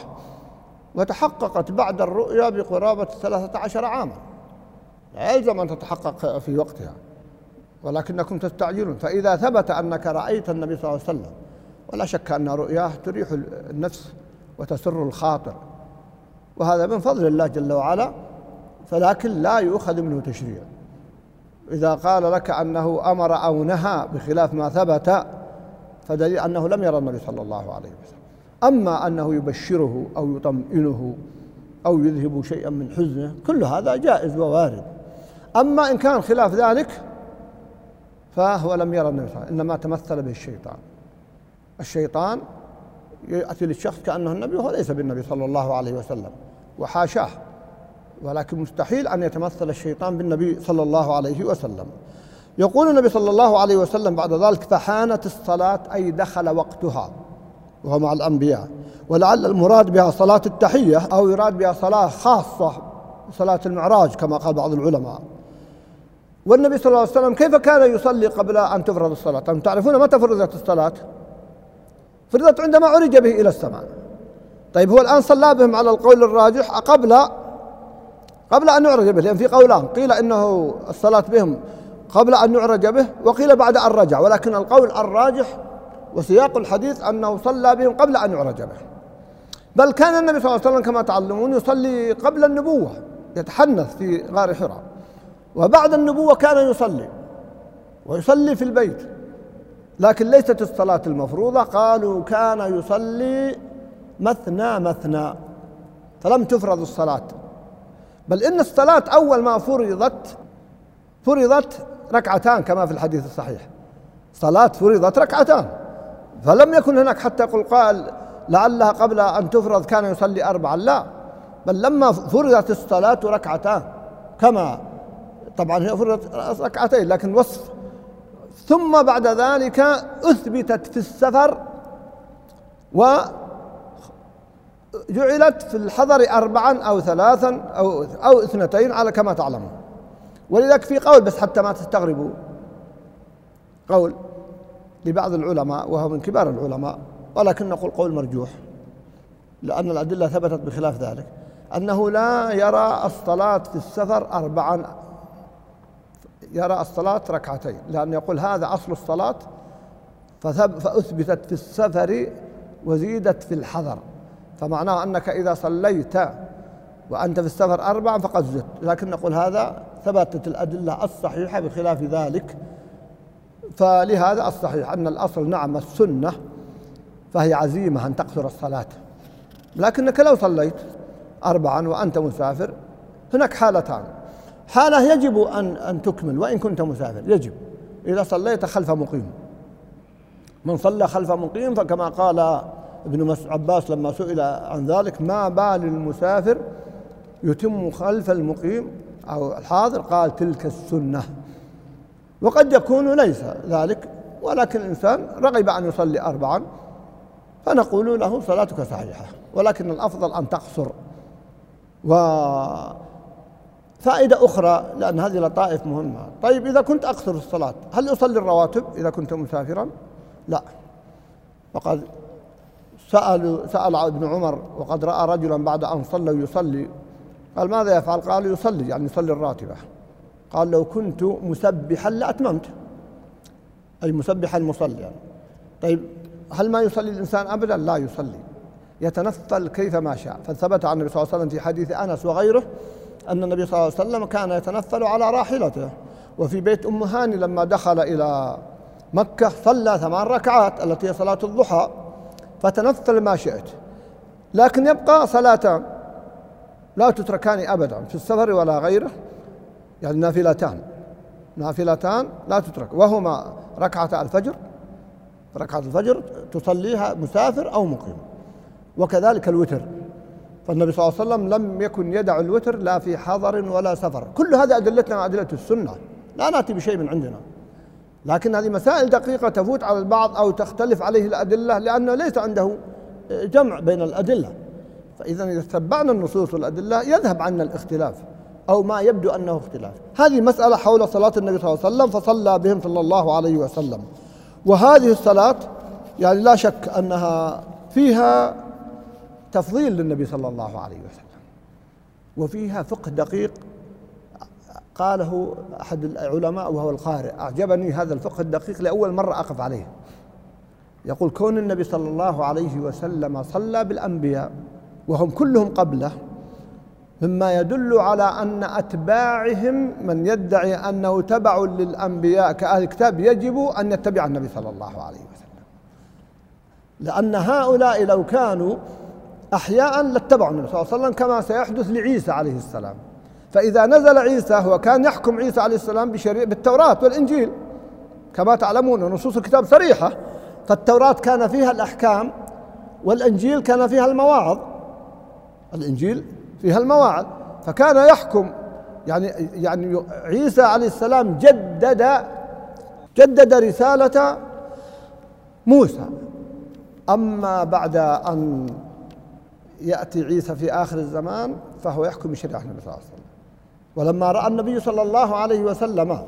وتحققت بعد الرؤيا بقرابة ثلاثة عشر عاما. لا يلزم أن تتحقق في وقتها، ولكنكم تستعجلون. فإذا ثبت أنك رأيت النبي صلى الله عليه وسلم، ولا شك أن رؤياه تريح النفس وتسر الخاطر، وهذا من فضل الله جل وعلا، فلكن لا يؤخذ منه تشريع. إذا قال لك أنه أمر أو نهى بخلاف ما ثبت، فدليل أنه لم يرى النبي صلى الله عليه وسلم. أما أنه يبشره أو يطمئنه أو يذهب شيئا من حزنه، كل هذا جائز ووارد. أما إن كان خلاف ذلك فهو لم يرى النبي صلى الله عليه وسلم، إنما تمثل به الشيطان. الشيطان يأتي للشخص كأنه النبي وهو ليس بالنبي صلى الله عليه وسلم، وحاشاه، ولكن مستحيل أن يتمثل الشيطان بالنبي صلى الله عليه وسلم. يقول النبي صلى الله عليه وسلم بعد ذلك: فحانت الصلاة، أي دخل وقتها، وهو مع الأنبياء. ولعل المراد بها صلاة التحية، أو يراد بها صلاة خاصة، صلاة المعراج كما قال بعض العلماء. والنبي صلى الله عليه وسلم كيف كان يصلي قبل أن تفرض الصلاة؟ أنتم تعرفون متى فرضت الصلاة؟ فرضت عندما عرج به إلى السماء. طيب، هو الآن صلى بهم على القول الراجح قبل قبل أن يعرج به، لأن في قولان: قيل إنه الصلاة بهم قبل أن يعرج به، وقيل بعد أن رجع، ولكن القول الراجح وسياق الحديث أنه صلى بهم قبل أن يعرج به. بل كان النبي صلى الله عليه وسلم كما تعلمون يصلي قبل النبوة، يتحنث في غار حراء، وبعد النبوة كان يصلي ويصلي في البيت، لكن ليست الصلاة المفروضة. قالوا كان يصلي مثنى مثنى، فلم تفرض الصلاة. بل إن الصلاة أول ما فرضت فرضت ركعتان كما في الحديث الصحيح. صلاة فرضت ركعتان، فلم يكن هناك حتى يقول قال لعلها قبل أن تفرض كان يصلي أربعا، لا، بل لما فرضت الصلاة ركعتان، كما طبعا هي فرضت ركعتين لكن وصف. ثم بعد ذلك أثبتت في السفر جعلت في الحضر أربعا أو ثلاثا أو أو اثنتين على كما تعلمون. ولذلك في قول، بس حتى ما تستغربوا، قول لبعض العلماء وهو من كبار العلماء، ولكن نقول قول مرجوح لأن الأدلة ثبتت بخلاف ذلك، أنه لا يرى الصلاة في السفر أربعا، يرى الصلاة ركعتين، لأن يقول هذا أصل الصلاة فأثبتت في السفر وزيدت في الحضر، فمعناه أنك إذا صليت وأنت في السفر أربعا فقد زدت. لكن نقول هذا ثبتت الأدلة الصحيحة بخلاف ذلك، فلهذا الصحيح أن الأصل نعم السنة فهي عزيمة أن تقصر الصلاة، لكنك لو صليت أربعا وأنت مسافر هناك حالتان. حالة يجب أن أن تكمل وإن كنت مسافر، يجب إذا صليت خلف مقيم. من صلى خلف مقيم فكما قال ابن عباس لما سئل عن ذلك ما بال المسافر يتم خلف المقيم أو الحاضر، قال تلك السنة. وقد يكون ليس ذلك، ولكن الإنسان رغب أن يصلي أربعا فنقول له صلاتك صحيحة، ولكن الأفضل أن تقصر. وفائدة أخرى لأن هذه لطائف مهمة، طيب إذا كنت أقصر الصلاة هل أصلي الرواتب إذا كنت مسافرا؟ لا. وقد سأل سأل ابن عمر وقد رأى رجلا بعد أن صلى يصلي، قال ماذا يفعل؟ قال يصلي يعني يصلي الراتبة. قال لو كنت مسبحا لأتممت، أي مسبحا مصليا. طيب هل ما يصلي الإنسان أبدا؟ لا يصلي، يتنفل كيفما شاء. فثبت عن النبي صلى الله عليه وسلم في حديث أنس وغيره أن النبي صلى الله عليه وسلم كان يتنفل على راحلته. وفي بيت أم هاني لما دخل إلى مكة صلى ثمان ركعات التي هي صلاة الضحى، فتنفل ما شئت. لكن يبقى صلاتان لا تتركان أبدا في السفر ولا غيره، يعني نافلتان نافلتان لا تترك، وهما ركعة الفجر، ركعة الفجر تصليها مسافر أو مقيم، وكذلك الوتر. فالنبي صلى الله عليه وسلم لم يكن يدع الوتر لا في حضر ولا سفر. كل هذه أدلتنا أدلة السنة، لا نأتي بشيء من عندنا، لكن هذه مسائل دقيقة تفوت على البعض أو تختلف عليه الأدلة لأنه ليس عنده جمع بين الأدلة. فإذا إذا تبعنا النصوص والأدلة يذهب عنا الاختلاف أو ما يبدو أنه اختلاف. هذه مسألة حول صلاة النبي صلى الله عليه وسلم، فصلى بهم صلى الله عليه وسلم. وهذه الصلاة يعني لا شك أنها فيها تفضيل للنبي صلى الله عليه وسلم، وفيها فقه دقيق قاله أحد العلماء وهو القارئ، أعجبني هذا الفقه الدقيق لأول مرة أقف عليه. يقول كون النبي صلى الله عليه وسلم صلى بالأنبياء وهم كلهم قبله مما يدل على أن أتباعهم من يدعي أنه تبع للأنبياء كأهل الكتاب يجب أن يتبع النبي صلى الله عليه وسلم، لأن هؤلاء لو كانوا أحياء لاتبعوا النبي صلى الله عليه وسلم كما سيحدث لعيسى عليه السلام. فإذا نزل عيسى هو كان يحكم عيسى عليه السلام بشريعة بالتوراة والإنجيل كما تعلمون، نصوص الكتاب صريحة، فالتوراة كان فيها الأحكام والإنجيل كان فيها المواعظ، الإنجيل فيها المواعظ، فكان يحكم يعني يعني عيسى عليه السلام جدد جدد رسالة موسى. أما بعد أن يأتي عيسى في آخر الزمان فهو يحكم بشريعة النبي صلى الله عليه وسلم. ولما رأى النبي صلى الله عليه وسلم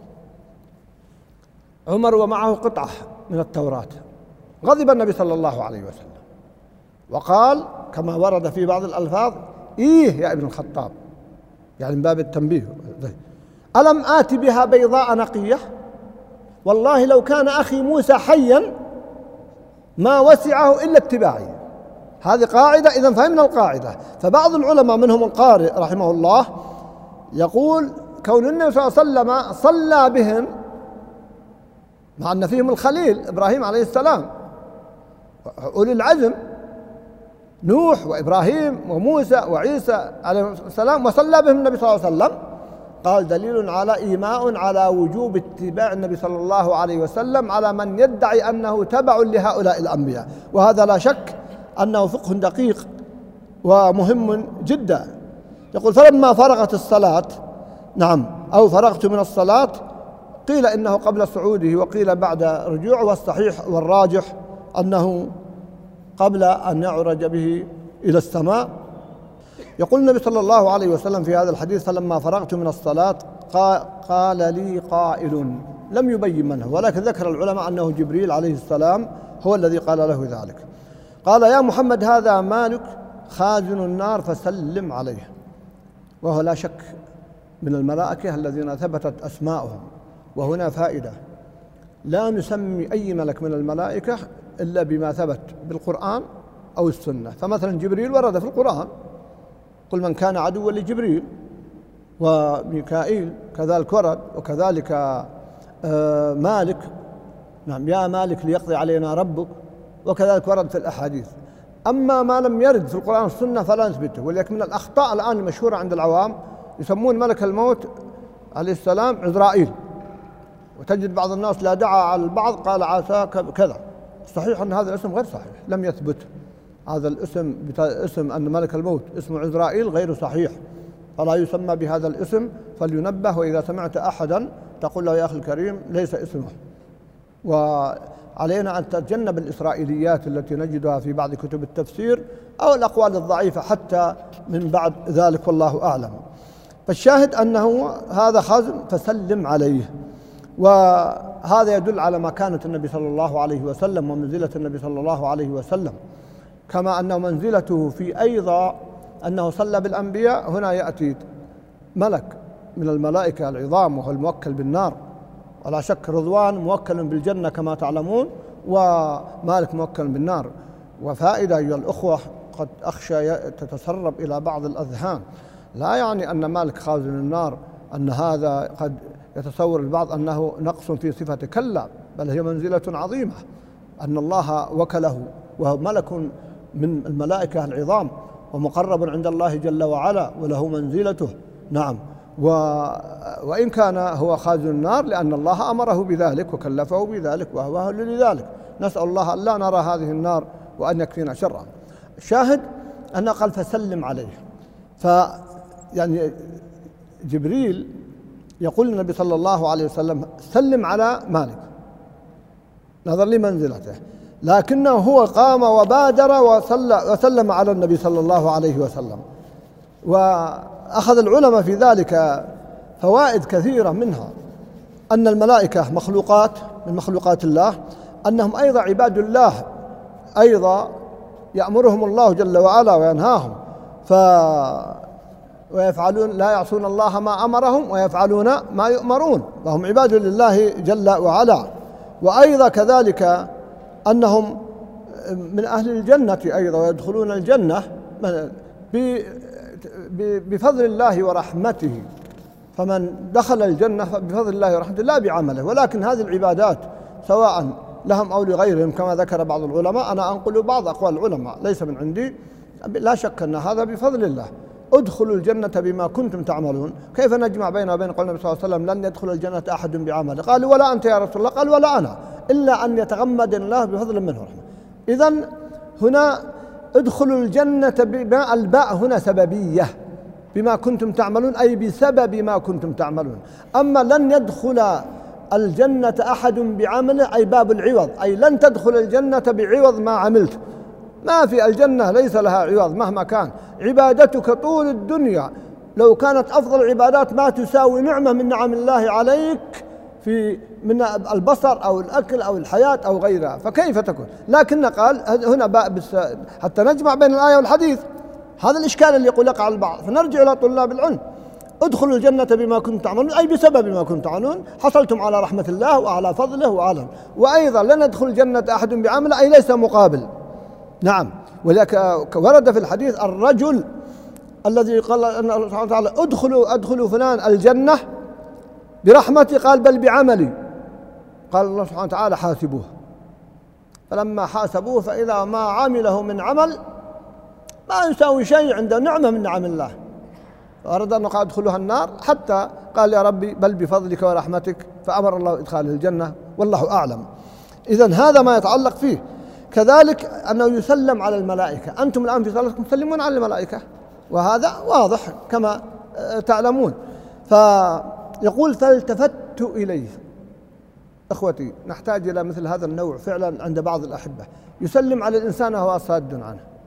عمر ومعه قطعة من التوراة غضب النبي صلى الله عليه وسلم وقال كما ورد في بعض الألفاظ إيه يا ابن الخطاب، يعني من باب التنبيه، ألم آتي بها بيضاء نقية؟ والله لو كان أخي موسى حيا ما وسعه إلا اتباعي. هذه قاعدة، إذن فهمنا القاعدة. فبعض العلماء منهم القارئ رحمه الله يقول كون النبي صلى الله عليه وسلم صلى بهم مع أن فيهم الخليل إبراهيم عليه السلام أولي العزم نوح وإبراهيم وموسى وعيسى عليه السلام وصلى بهم النبي صلى الله عليه وسلم، قال دليل على إيماء على وجوب اتباع النبي صلى الله عليه وسلم على من يدعي أنه تبع لهؤلاء الأنبياء. وهذا لا شك أنه فقه دقيق ومهم جدا. يقول فلما فرغت الصلاة، نعم أو فرغت من الصلاة، قيل إنه قبل صعوده وقيل بعد رجوعه، والصحيح والراجح أنه قبل أن يعرج به إلى السماء. يقول النبي صلى الله عليه وسلم في هذا الحديث: فلما فرغت من الصلاة قال لي قائل، لم يبين من هو، ولكن ذكر العلماء أنه جبريل عليه السلام هو الذي قال له ذلك. قال: يا محمد هذا مالك خازن النار فسلم عليه. وهو لا شك من الملائكة الذين ثبتت أسماؤهم. وهنا فائدة: لا نسمي أي ملك من الملائكة إلا بما ثبت بالقرآن أو السنة. فمثلا جبريل ورد في القرآن: قل من كان عدوا لجبريل. وميكائيل كذلك ورد، وكذلك مالك، نعم، يا مالك ليقضي علينا ربك، وكذلك ورد في الأحاديث. أما ما لم يرد في القرآن والسنة فلا نثبته. ولكن من الأخطاء الآن المشهورة عند العوام يسمون ملك الموت عليه السلام عزرائيل، وتجد بعض الناس لا دعا على البعض قال عساك كذا. صحيح أن هذا الاسم غير صحيح، لم يثبت هذا الاسم. اسم أن ملك الموت اسمه عزرائيل غير صحيح، فلا يسمى بهذا الاسم، فلينبه. وإذا سمعت أحدا تقول له: يا أخي الكريم ليس اسمه. وعلينا أن نتجنب الإسرائيليات التي نجدها في بعض كتب التفسير أو الأقوال الضعيفة حتى من بعد ذلك، والله أعلم. فالشاهد أنه هذا خازن فسلم عليه. وهذا يدل على مكانة النبي صلى الله عليه وسلم ومنزلة النبي صلى الله عليه وسلم، كما أن منزلته في أيضا أنه صلى بالأنبياء. هنا يأتي ملك من الملائكة العظام وهو الموكل بالنار، ولا شك رضوان موكل بالجنة كما تعلمون، ومالك موكل بالنار. وفائدة أيها الأخوة قد أخشى تتسرب إلى بعض الأذهان: لا يعني أن مالك خازن النار أن هذا قد يتصور البعض أنه نقص في صفته، كلا، بل هي منزلة عظيمة، أن الله وكله وهو ملك من الملائكة العظام ومقرب عند الله جل وعلا وله منزلته. نعم، و... وإن كان هو خازن النار لأن الله أمره بذلك وكلفه بذلك وهو أهل لذلك. نسأل الله أن لا نرى هذه النار وأن يكفينا شرها. شاهد أن قال فسلم عليه. ف يعني جبريل يقول النبي صلى الله عليه وسلم: سلم على مالك، نظر لمنزلته، لكنه هو قام وبادر وسلم على النبي صلى الله عليه وسلم. وأخذ العلماء في ذلك فوائد كثيرة، منها أن الملائكة مخلوقات من مخلوقات الله، أنهم أيضا عباد الله، أيضا يأمرهم الله جل وعلا وينهاهم، ف ويفعلون لا يعصون الله ما أمرهم ويفعلون ما يؤمرون، وهم عباد لله جل وعلا. وأيضا كذلك أنهم من أهل الجنة أيضا، ويدخلون الجنة بفضل الله ورحمته. فمن دخل الجنة بفضل الله ورحمته لا بعمله. ولكن هذه العبادات سواء لهم أو لغيرهم كما ذكر بعض العلماء، أنا أنقل بعض أقوال العلماء ليس من عندي، لا شك أن هذا بفضل الله. ادخلوا الجنة بما كنتم تعملون. كيف نجمع بين وبين قول النبي صلى الله عليه وسلم: لن يدخل الجنة أحد بعمله؟ قالوا: ولا أنت يا رسول الله؟ قال: ولا أنا، إلا أن يتغمد الله بفضل منه ورحمة. إذن هنا ادخلوا الجنة بما، الباء هنا سببية، بما كنتم تعملون، أي بسبب ما كنتم تعملون. أما لن يدخل الجنة أحد بعمله أي باب العوض، أي لن تدخل الجنة بعوض ما عملت. ما في الجنة ليس لها عوض مهما كان. عبادتك طول الدنيا لو كانت أفضل العبادات ما تساوي نعمة من نعم الله عليك في من البصر أو الأكل أو الحياة أو غيرها، فكيف تكون؟ لكن قال هنا باء حتى نجمع بين الآية والحديث. هذا الإشكال اللي يقول لك على البعض. فنرجع إلى طلاب العلم: ادخلوا الجنة بما كنتم تعملون، أي بسبب ما كنتم تعملون، حصلتم على رحمة الله وعلى فضله وعلى. وأيضا لن يدخل الجنة أحد بعمل، أي ليس مقابل. نعم، ولذلك ورد في الحديث الرجل الذي قال أن الله سبحانه وتعالى: ادخلوا ادخلوا فلان الجنة برحمتي، قال: بل بعملي. قال الله سبحانه وتعالى: حاسبوه. فلما حاسبوه فإذا ما عمله من عمل ما يساوي شيء عند نعمة من نعم الله، فأراد أن قال: ادخلوها النار، حتى قال: يا ربي بل بفضلك ورحمتك، فأمر الله إدخاله الجنة، والله أعلم. إذن هذا ما يتعلق فيه. كذلك أنه يسلم على الملائكة. أنتم الآن في صلاتكم تسلمون على الملائكة، وهذا واضح كما تعلمون. فيقول: فالتفت إليه. أخوتي، نحتاج إلى مثل هذا النوع فعلا عند بعض الأحبة، يسلم على الإنسان وهو صاد عنه،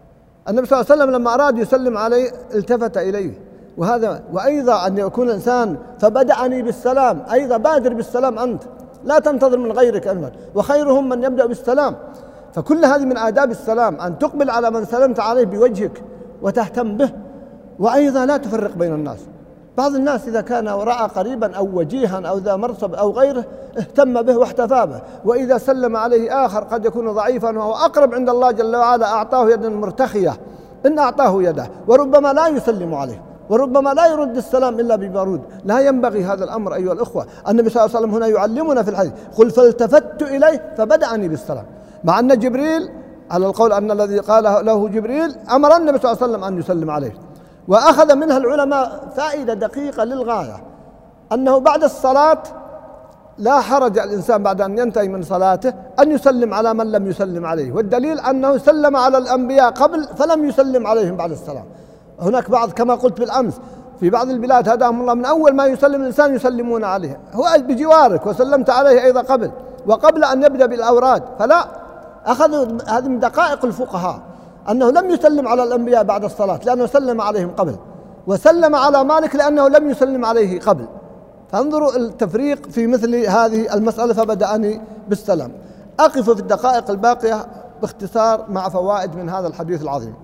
النبي صلى الله عليه وسلم لما أراد يسلم عليه التفت إليه، وهذا وأيضا أن يكون الإنسان فبدأني بالسلام، أيضا بادر بالسلام أنت، لا تنتظر من غيرك أنت، وخيرهم من يبدأ بالسلام. فكل هذه من آداب السلام، أن تقبل على من سلمت عليه بوجهك وتهتم به، وأيضا لا تفرق بين الناس. بعض الناس إذا كان ورأى قريبا أو وجيها أو ذا مرصب أو غيره اهتم به واحتفى به، وإذا سلم عليه آخر قد يكون ضعيفا وهو أقرب عند الله جل وعلا أعطاه يدا مرتخية إن أعطاه يده، وربما لا يسلم عليه، وربما لا يرد السلام إلا ببارود. لا ينبغي هذا الأمر أيها الأخوة. النبي صلى الله عليه وسلم هنا يعلمنا في الحديث قل فالتفت إليه فبدأني بالسلام، مع أن جبريل على القول أن الذي قال له جبريل أمر النبي صلى الله عليه وسلم أن يسلم عليه. وأخذ منها العلماء فائدة دقيقة للغاية، أنه بعد الصلاة لا حرج الإنسان بعد أن ينتهي من صلاته أن يسلم على من لم يسلم عليه، والدليل أنه سلم على الأنبياء قبل فلم يسلم عليهم بعد السلام. هناك بعض كما قلت بالأمس في بعض البلاد هداهم الله من أول ما يسلم الإنسان يسلمون عليه، هو بجوارك وسلمت عليه أيضا قبل وقبل أن يبدأ بالأوراد، فلا أخذوا هذه من دقائق الفقهاء أنه لم يسلم على الأنبياء بعد الصلاة لأنه سلم عليهم قبل، وسلم على مالك لأنه لم يسلم عليه قبل. فانظروا التفريق في مثل هذه المسألة. فبدأني بالسلام. أقف في الدقائق الباقية باختصار مع فوائد من هذا الحديث العظيم.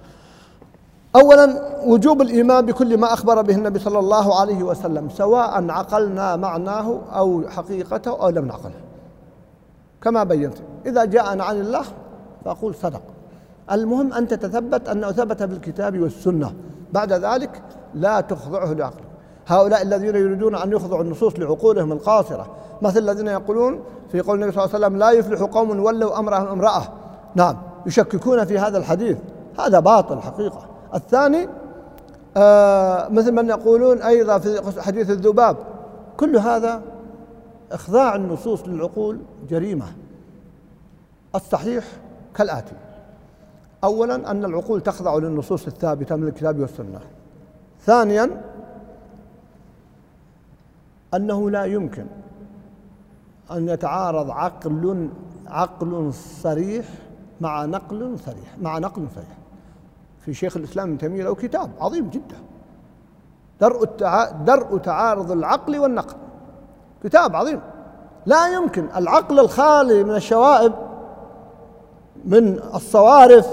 أولا وجوب الإيمان بكل ما أخبر به النبي صلى الله عليه وسلم، سواء عقلنا معناه أو حقيقته أو لم نعقله، كما بينت. إذا جاءنا عن الله فأقول صدق، المهم أن تتثبت أنه ثبت بالكتاب والسنة، بعد ذلك لا تخضعه لعقله. هؤلاء الذين يريدون أن يخضعوا النصوص لعقولهم القاصرة، مثل الذين يقولون في قول النبي صلى الله عليه وسلم لا يفلح قوم ولوا أمرهم امرأة، نعم يشككون في هذا الحديث، هذا باطل حقيقة. الثاني آه مثل من يقولون أيضا في حديث الذباب، كل هذا إخضاع النصوص للعقول جريمة. الصحيح كالآتي: أولا أن العقول تخضع للنصوص الثابتة من الكتاب والسنة. ثانيا أنه لا يمكن أن يتعارض عقل عقل صريح مع نقل صريح مع نقل صريح. في شيخ الإسلام ابن تيمية له كتاب عظيم جدا، درء التع... درء تعارض العقل والنقل، كتاب عظيم. لا يمكن العقل الخالي من الشوائب، من الصوارف،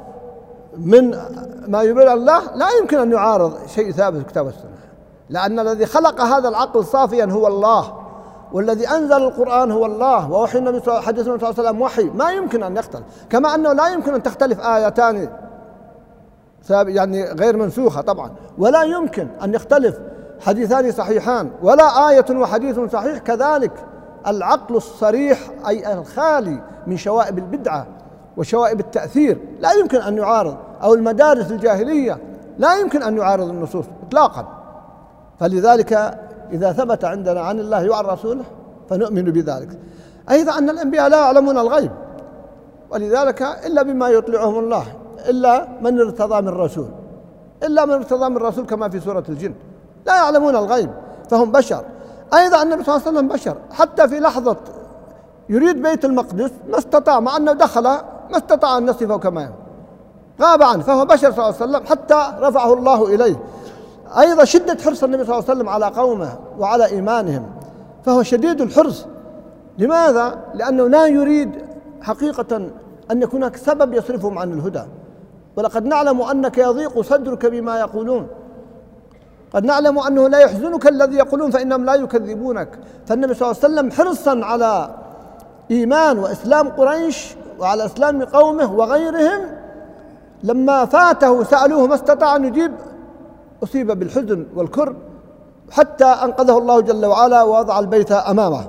من ما يبرئ الله، لا يمكن أن يعارض شيء ثابت في الكتاب والسنة، لأن الذي خلق هذا العقل صافيا هو الله، والذي أنزل القرآن هو الله، ووحي النبي صلى الله عليه وسلم وحي، ما يمكن أن يختلف. كما أنه لا يمكن أن تختلف آيتان يعني غير منسوخة طبعا، ولا يمكن أن يختلف حديثان صحيحان، ولا آية وحديث صحيح. كذلك العقل الصريح أي الخالي من شوائب البدعة وشوائب التأثير لا يمكن أن يعارض، أو المدارس الجاهلية لا يمكن أن يعارض النصوص إطلاقا. فلذلك إذا ثبت عندنا عن الله وعن رسوله فنؤمن بذلك. أيضا أن الأنبياء لا يعلمون الغيب، ولذلك إلا بما يطلعهم الله، إلا من ارتضى من رسول، إلا من ارتضى من رسول كما في سورة الجن، لا يعلمون الغيب فهم بشر. أيضا النبي صلى الله عليه وسلم بشر، حتى في لحظة يريد بيت المقدس ما استطاع، مع أنه دخل ما استطاع أن يصفه كما ينبغي، غاب عنه، فهو بشر صلى الله عليه وسلم حتى رفعه الله إليه. أيضا شدة حرص النبي صلى الله عليه وسلم على قومه وعلى إيمانهم، فهو شديد الحرص. لماذا؟ لأنه لا يريد حقيقة أن يكون هناك سبب يصرفهم عن الهدى. ولقد نعلم أنك يضيق صدرك بما يقولون، قد نعلم أنه لا يحزنك الذي يقولون فإنهم لا يكذبونك. فالنبي صلى الله عليه وسلم حرصا على إيمان وإسلام قريش وعلى إسلام قومه وغيرهم، لما فاته سألوه ما استطاع أن يجيب أصيب بالحزن والكرب، حتى أنقذه الله جل وعلا ووضع البيت أمامه.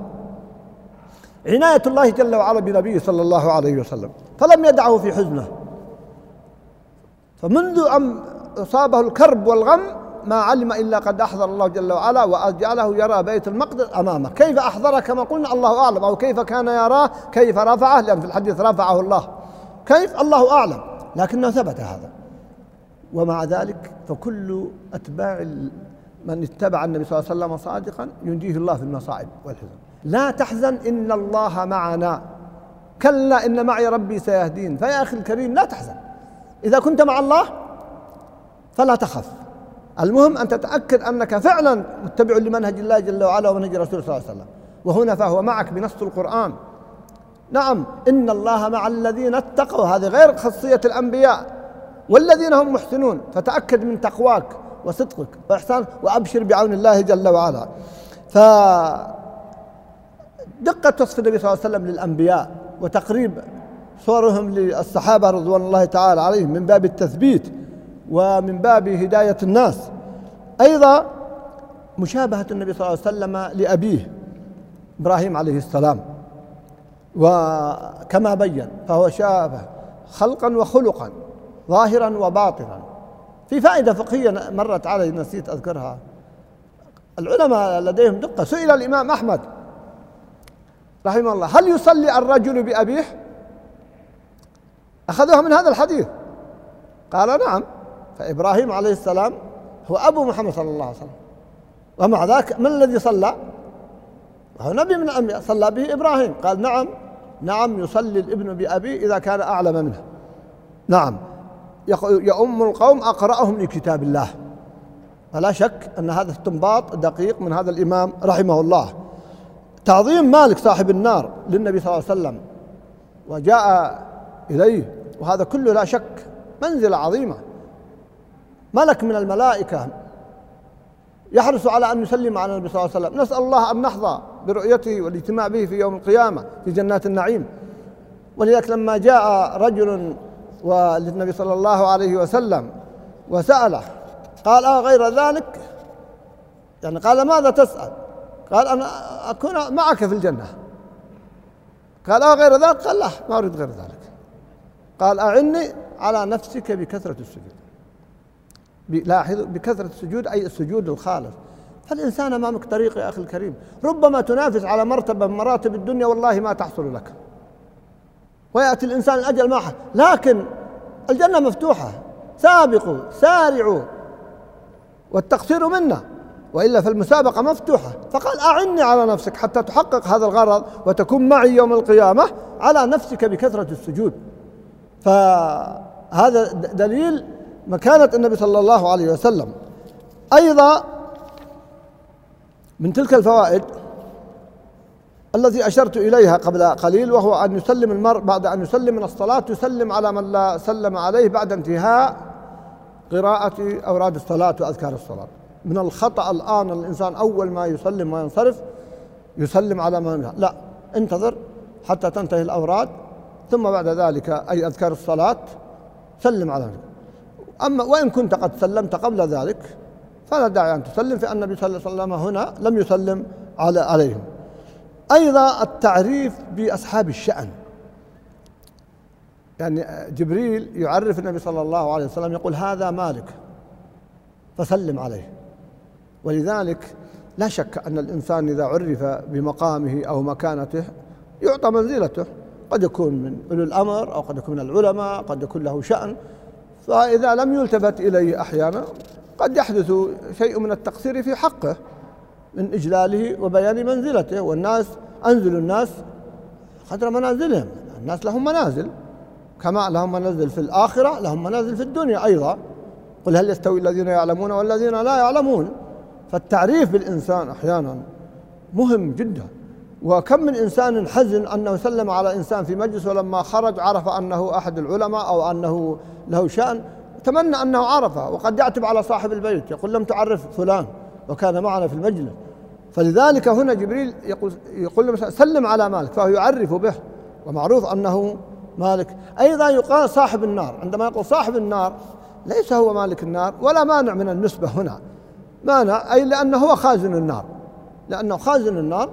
عناية الله جل وعلا بنبيه صلى الله عليه وسلم، فلم يدعه في حزنه، فمنذ أن أصابه الكرب والغم ما علم إلا قد أحضر الله جل وعلا وجعله يرى بيت المقدس أمامه. كيف أحضره كما قلنا الله أعلم، أو كيف كان يراه، كيف رفعه، لأن في الحديث رفعه الله، كيف الله أعلم، لكنه ثبت هذا. ومع ذلك فكل أتباع من اتبع النبي صلى الله عليه وسلم صادقا ينجيه الله في المصائب والحزن. لا تحزن إن الله معنا، كلا إن معي ربي سيهدين. فيا أخي الكريم لا تحزن، إذا كنت مع الله فلا تخف، المهم أن تتأكد أنك فعلا متبع لمنهج الله جل وعلا ومنهج رسوله صلى الله عليه وسلم. وهنا فهو معك بنص القرآن. نعم، إن الله مع الذين اتقوا، هذه غير خاصية الأنبياء، والذين هم محسنون، فتأكد من تقواك وصدقك وإحسانك وأبشر بعون الله جل وعلا. فدقة وصف النبي صلى الله عليه وسلم للأنبياء وتقريب صورهم للصحابة رضوان الله تعالى عليهم من باب التثبيت ومن باب هداية الناس. أيضا مشابهة النبي صلى الله عليه وسلم لأبيه إبراهيم عليه السلام، وكما بين فهو شابه خلقا وخلقا ظاهرا وباطنا. في فائدة فقهية مرت علي نسيت أذكرها، العلماء لديهم دقة. سئل الإمام أحمد رحمه الله: هل يصلي الرجل بأبيه؟ أخذوها من هذا الحديث، قال نعم، فإبراهيم عليه السلام هو أبو محمد صلى الله عليه وسلم، ومع ذلك من الذي صلى؟ هو نبي من الأنبياء، صلى به إبراهيم. قال نعم نعم يصلي الابن بأبيه إذا كان أعلم منه. نعم، يؤم القوم أقرأهم لكتاب الله. فلا شك أن هذا استنباط دقيق من هذا الإمام رحمه الله. تعظيم مالك صاحب النار للنبي صلى الله عليه وسلم وجاء إليه، وهذا كله لا شك منزلة عظيمة. ملك من الملائكة يحرص على أن يسلم على النبي صلى الله عليه وسلم. نسأل الله أن نحظى برؤيته والاجتماع به في يوم القيامة في جنات النعيم. ولذلك لما جاء رجل وللنبي صلى الله عليه وسلم وسأله قال: آه غير ذلك؟ يعني قال: ماذا تسأل؟ قال: أنا أكون معك في الجنة. قال: آه غير ذلك؟ قال: لا، ما أريد غير ذلك. قال: أعني على نفسك بكثرة السجود. لاحظوا، بكثرة السجود أي السجود الخالص. فالإنسان أمامك طريق يا أخي الكريم، ربما تنافس على مرتبة من مراتب الدنيا والله ما تحصل لك، ويأتي الإنسان الأجل معه، لكن الجنة مفتوحة، سابقوا سارعوا والتقصير منا، وإلا فالمسابقة مفتوحة. فقال: أعني على نفسك حتى تحقق هذا الغرض وتكون معي يوم القيامة على نفسك بكثرة السجود. فهذا دليل مكانة النبي صلى الله عليه وسلم. أيضا من تلك الفوائد التي أشرت إليها قبل قليل، وهو أن يسلم المرء بعد أن يسلم من الصلاة يسلم على من لا سلم عليه بعد انتهاء قراءة أوراد الصلاة وأذكار الصلاة. من الخطأ الآن الإنسان أول ما يسلم وينصرف يسلم على من لا، انتظر حتى تنتهي الأوراد ثم بعد ذلك أي أذكار الصلاة سلم على من. أما وإن كنت قد سلمت قبل ذلك فلا داعي أن تسلم، فإن النبي صلى الله عليه وسلم هنا لم يسلم على عليهم. أيضا التعريف بأصحاب الشأن، يعني جبريل يعرف النبي صلى الله عليه وسلم يقول: هذا مالك فسلم عليه. ولذلك لا شك أن الإنسان إذا عرف بمقامه أو مكانته يعطى منزلته، قد يكون من أولي الأمر أو قد يكون من العلماء، قد يكون له شأن، فإذا لم يلتفت إليه أحيانا قد يحدث شيء من التقصير في حقه من إجلاله وبيان منزلته. والناس أنزلوا الناس قدر منازلهم، الناس لهم منازل كما لهم منازل في الآخرة لهم منازل في الدنيا أيضا. قل هل يستوي الذين يعلمون والذين لا يعلمون؟ فالتعريف بالإنسان أحيانا مهم جدا. وكم من إنسان حزن أنه سلم على إنسان في مجلس ولما خرج عرف أنه أحد العلماء أو أنه له شأن، تمنى أنه عرفه، وقد يعتب على صاحب البيت يقول: لم تعرف فلان وكان معنا في المجلس. فلذلك هنا جبريل يقول يقول له سلم على مالك، فهو يعرف به ومعروف أنه مالك. أيضا يقال صاحب النار، عندما يقول صاحب النار ليس هو مالك النار، ولا مانع من النسبة هنا، مانع أي لأنه هو خازن النار، لأنه خازن النار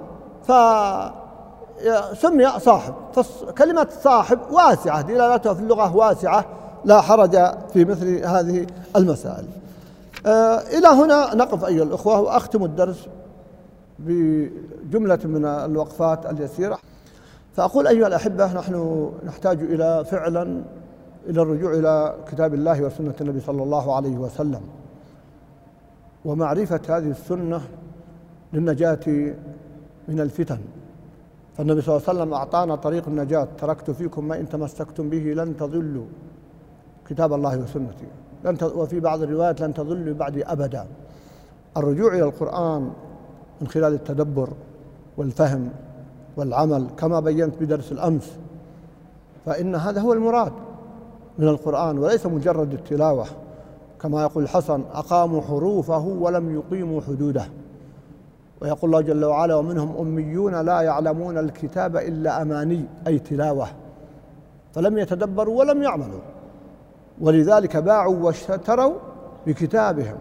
فسمي صاحب. فكلمة صاحب واسعة، دلالتها في اللغة واسعة، لا حرج في مثل هذه المسائل. آه إلى هنا نقف أيها الأخوة، وأختم الدرس بجملة من الوقفات اليسيرة. فأقول أيها الأحبة، نحن نحتاج إلى فعلا إلى الرجوع إلى كتاب الله وسنة النبي صلى الله عليه وسلم، ومعرفة هذه السنة للنجاة من الفتن. فالنبي صلى الله عليه وسلم أعطانا طريق النجاة: تركت فيكم ما إن تمسكتم به لن تضلوا كتاب الله وسنتي، لن ت... وفي بعض الروايات لن تضلوا بعدي أبدا. الرجوع إلى القرآن من خلال التدبر والفهم والعمل كما بينت بدرس الأمس، فإن هذا هو المراد من القرآن وليس مجرد التلاوة. كما يقول الحسن: أقاموا حروفه ولم يقيموا حدوده. ويقول الله جل وعلا: ومنهم أميون لا يعلمون الكتاب إلا أماني، أي تلاوة، فلم يتدبروا ولم يعملوا، ولذلك باعوا واشتروا بكتابهم.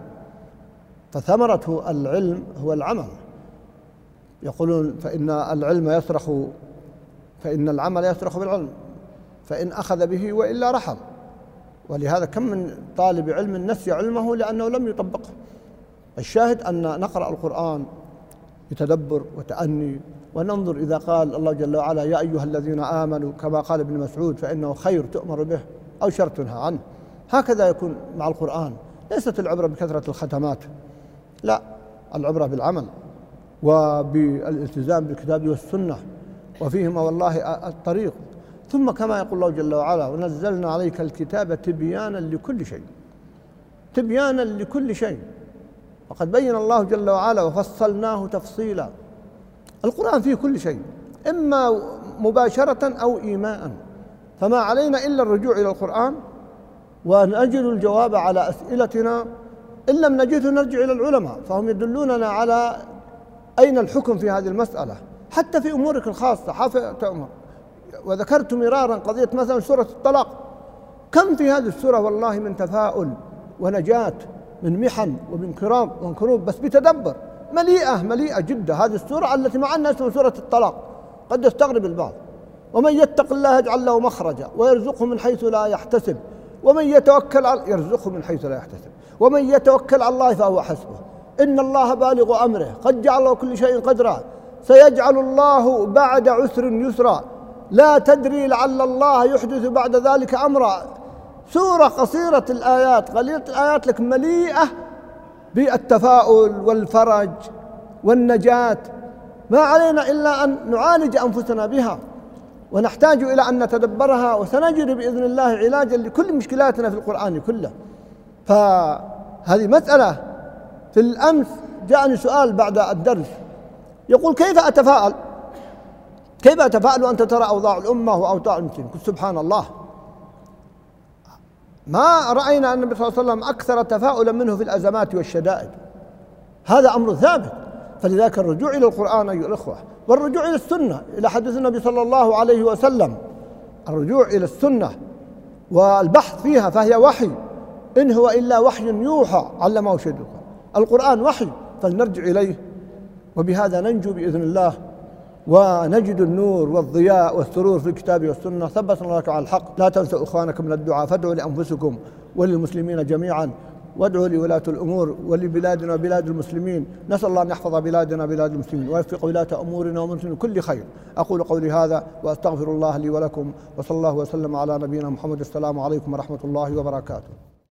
فثمرة العلم هو العمل. يقولون: فإن العلم يصرخ فإن العمل يصرخ بالعلم، فإن أخذ به وإلا رحل. ولهذا كم من طالب علم نسي علمه لأنه لم يطبقه. الشاهد أن نقرأ القرآن بتدبر وتأني، وننظر إذا قال الله جل وعلا: يا أيها الذين آمنوا، كما قال ابن مسعود: فإنه خير تؤمر به أو شر تنهى عنه. هكذا يكون مع القرآن، ليست العبرة بكثرة الختمات، لا، العبرة بالعمل وبالالتزام بالكتاب والسنة، وفيهما والله الطريق. ثم كما يقول الله جل وعلا: ونزلنا عليك الكتاب تبيانا لكل شيء، تبيانا لكل شيء. وقد بين الله جل وعلا: وفصلناه تفصيلا. القرآن فيه كل شيء، إما مباشرة أو إيماء، فما علينا إلا الرجوع إلى القرآن ونجد الجواب على أسئلتنا. إن لم نجده نرجع إلى العلماء، فهم يدلوننا على أين الحكم في هذه المسألة، حتى في أمورك الخاصة. حافظ تأمر. وذكرت مرارا قضية مثلا سورة الطلاق، كم في هذه السورة والله من تفاؤل ونجاة من محن ومن كرام وكروب، بس بتدبر. مليئة مليئة جدا هذه السورة التي مع أنها اسمها سورة الطلاق، قد يستغرب البعض. ومن يتق الله يجعل له مخرجا ويرزقه من حيث لا يحتسب ومن يتوكل على يرزقه من حيث لا يحتسب ومن يتوكل على الله فهو حسبه إن الله بالغ أمره قد جعل له كل شيء قدرا سيجعل الله بعد عسر يسرا لا تدري لعل الله يحدث بعد ذلك أمرا. سورة قصيرة الآيات، قليلة الآيات، لكن مليئة بالتفاؤل والفرج والنجاة. ما علينا إلا أن نعالج أنفسنا بها، ونحتاج إلى أن نتدبرها، وسنجد بإذن الله علاجا لكل مشكلاتنا في القرآن كله. فهذه مسألة. في الأمس جاءني سؤال بعد الدرس يقول: كيف أتفاءل؟ كيف أتفاءل وأنت ترى أوضاع الأمة وأوضاع المسلمين؟ قلت: سبحان الله، ما رأينا أن النبي صلى الله عليه وسلم أكثر تفاؤلا منه في الأزمات والشدائد. هذا أمر ثابت. فلذلك الرجوع إلى القرآن أيها الأخوة، والرجوع إلى السنة، إلى حديث النبي صلى الله عليه وسلم، الرجوع إلى السنة والبحث فيها، فهي وحي، إن هو إلا وحي يوحى علمه شديد القوى. القرآن وحي، فلنرجع إليه، وبهذا ننجو بإذن الله، ونجد النور والضياء والسرور في الكتاب والسنة. ثبتنا الله على الحق. لا تنسوا إخوانكم من الدعاء، فادعوا لأنفسكم وللمسلمين جميعا، وادعوا لولاة الأمور ولبلادنا وبلاد المسلمين. نسأل الله أن يحفظ بلادنا بلاد المسلمين، ويوفق ولاة أمورنا ومسلمين كل خير. أقول قولي هذا وأستغفر الله لي ولكم، وصلى الله وسلم على نبينا محمد. السلام عليكم ورحمة الله وبركاته.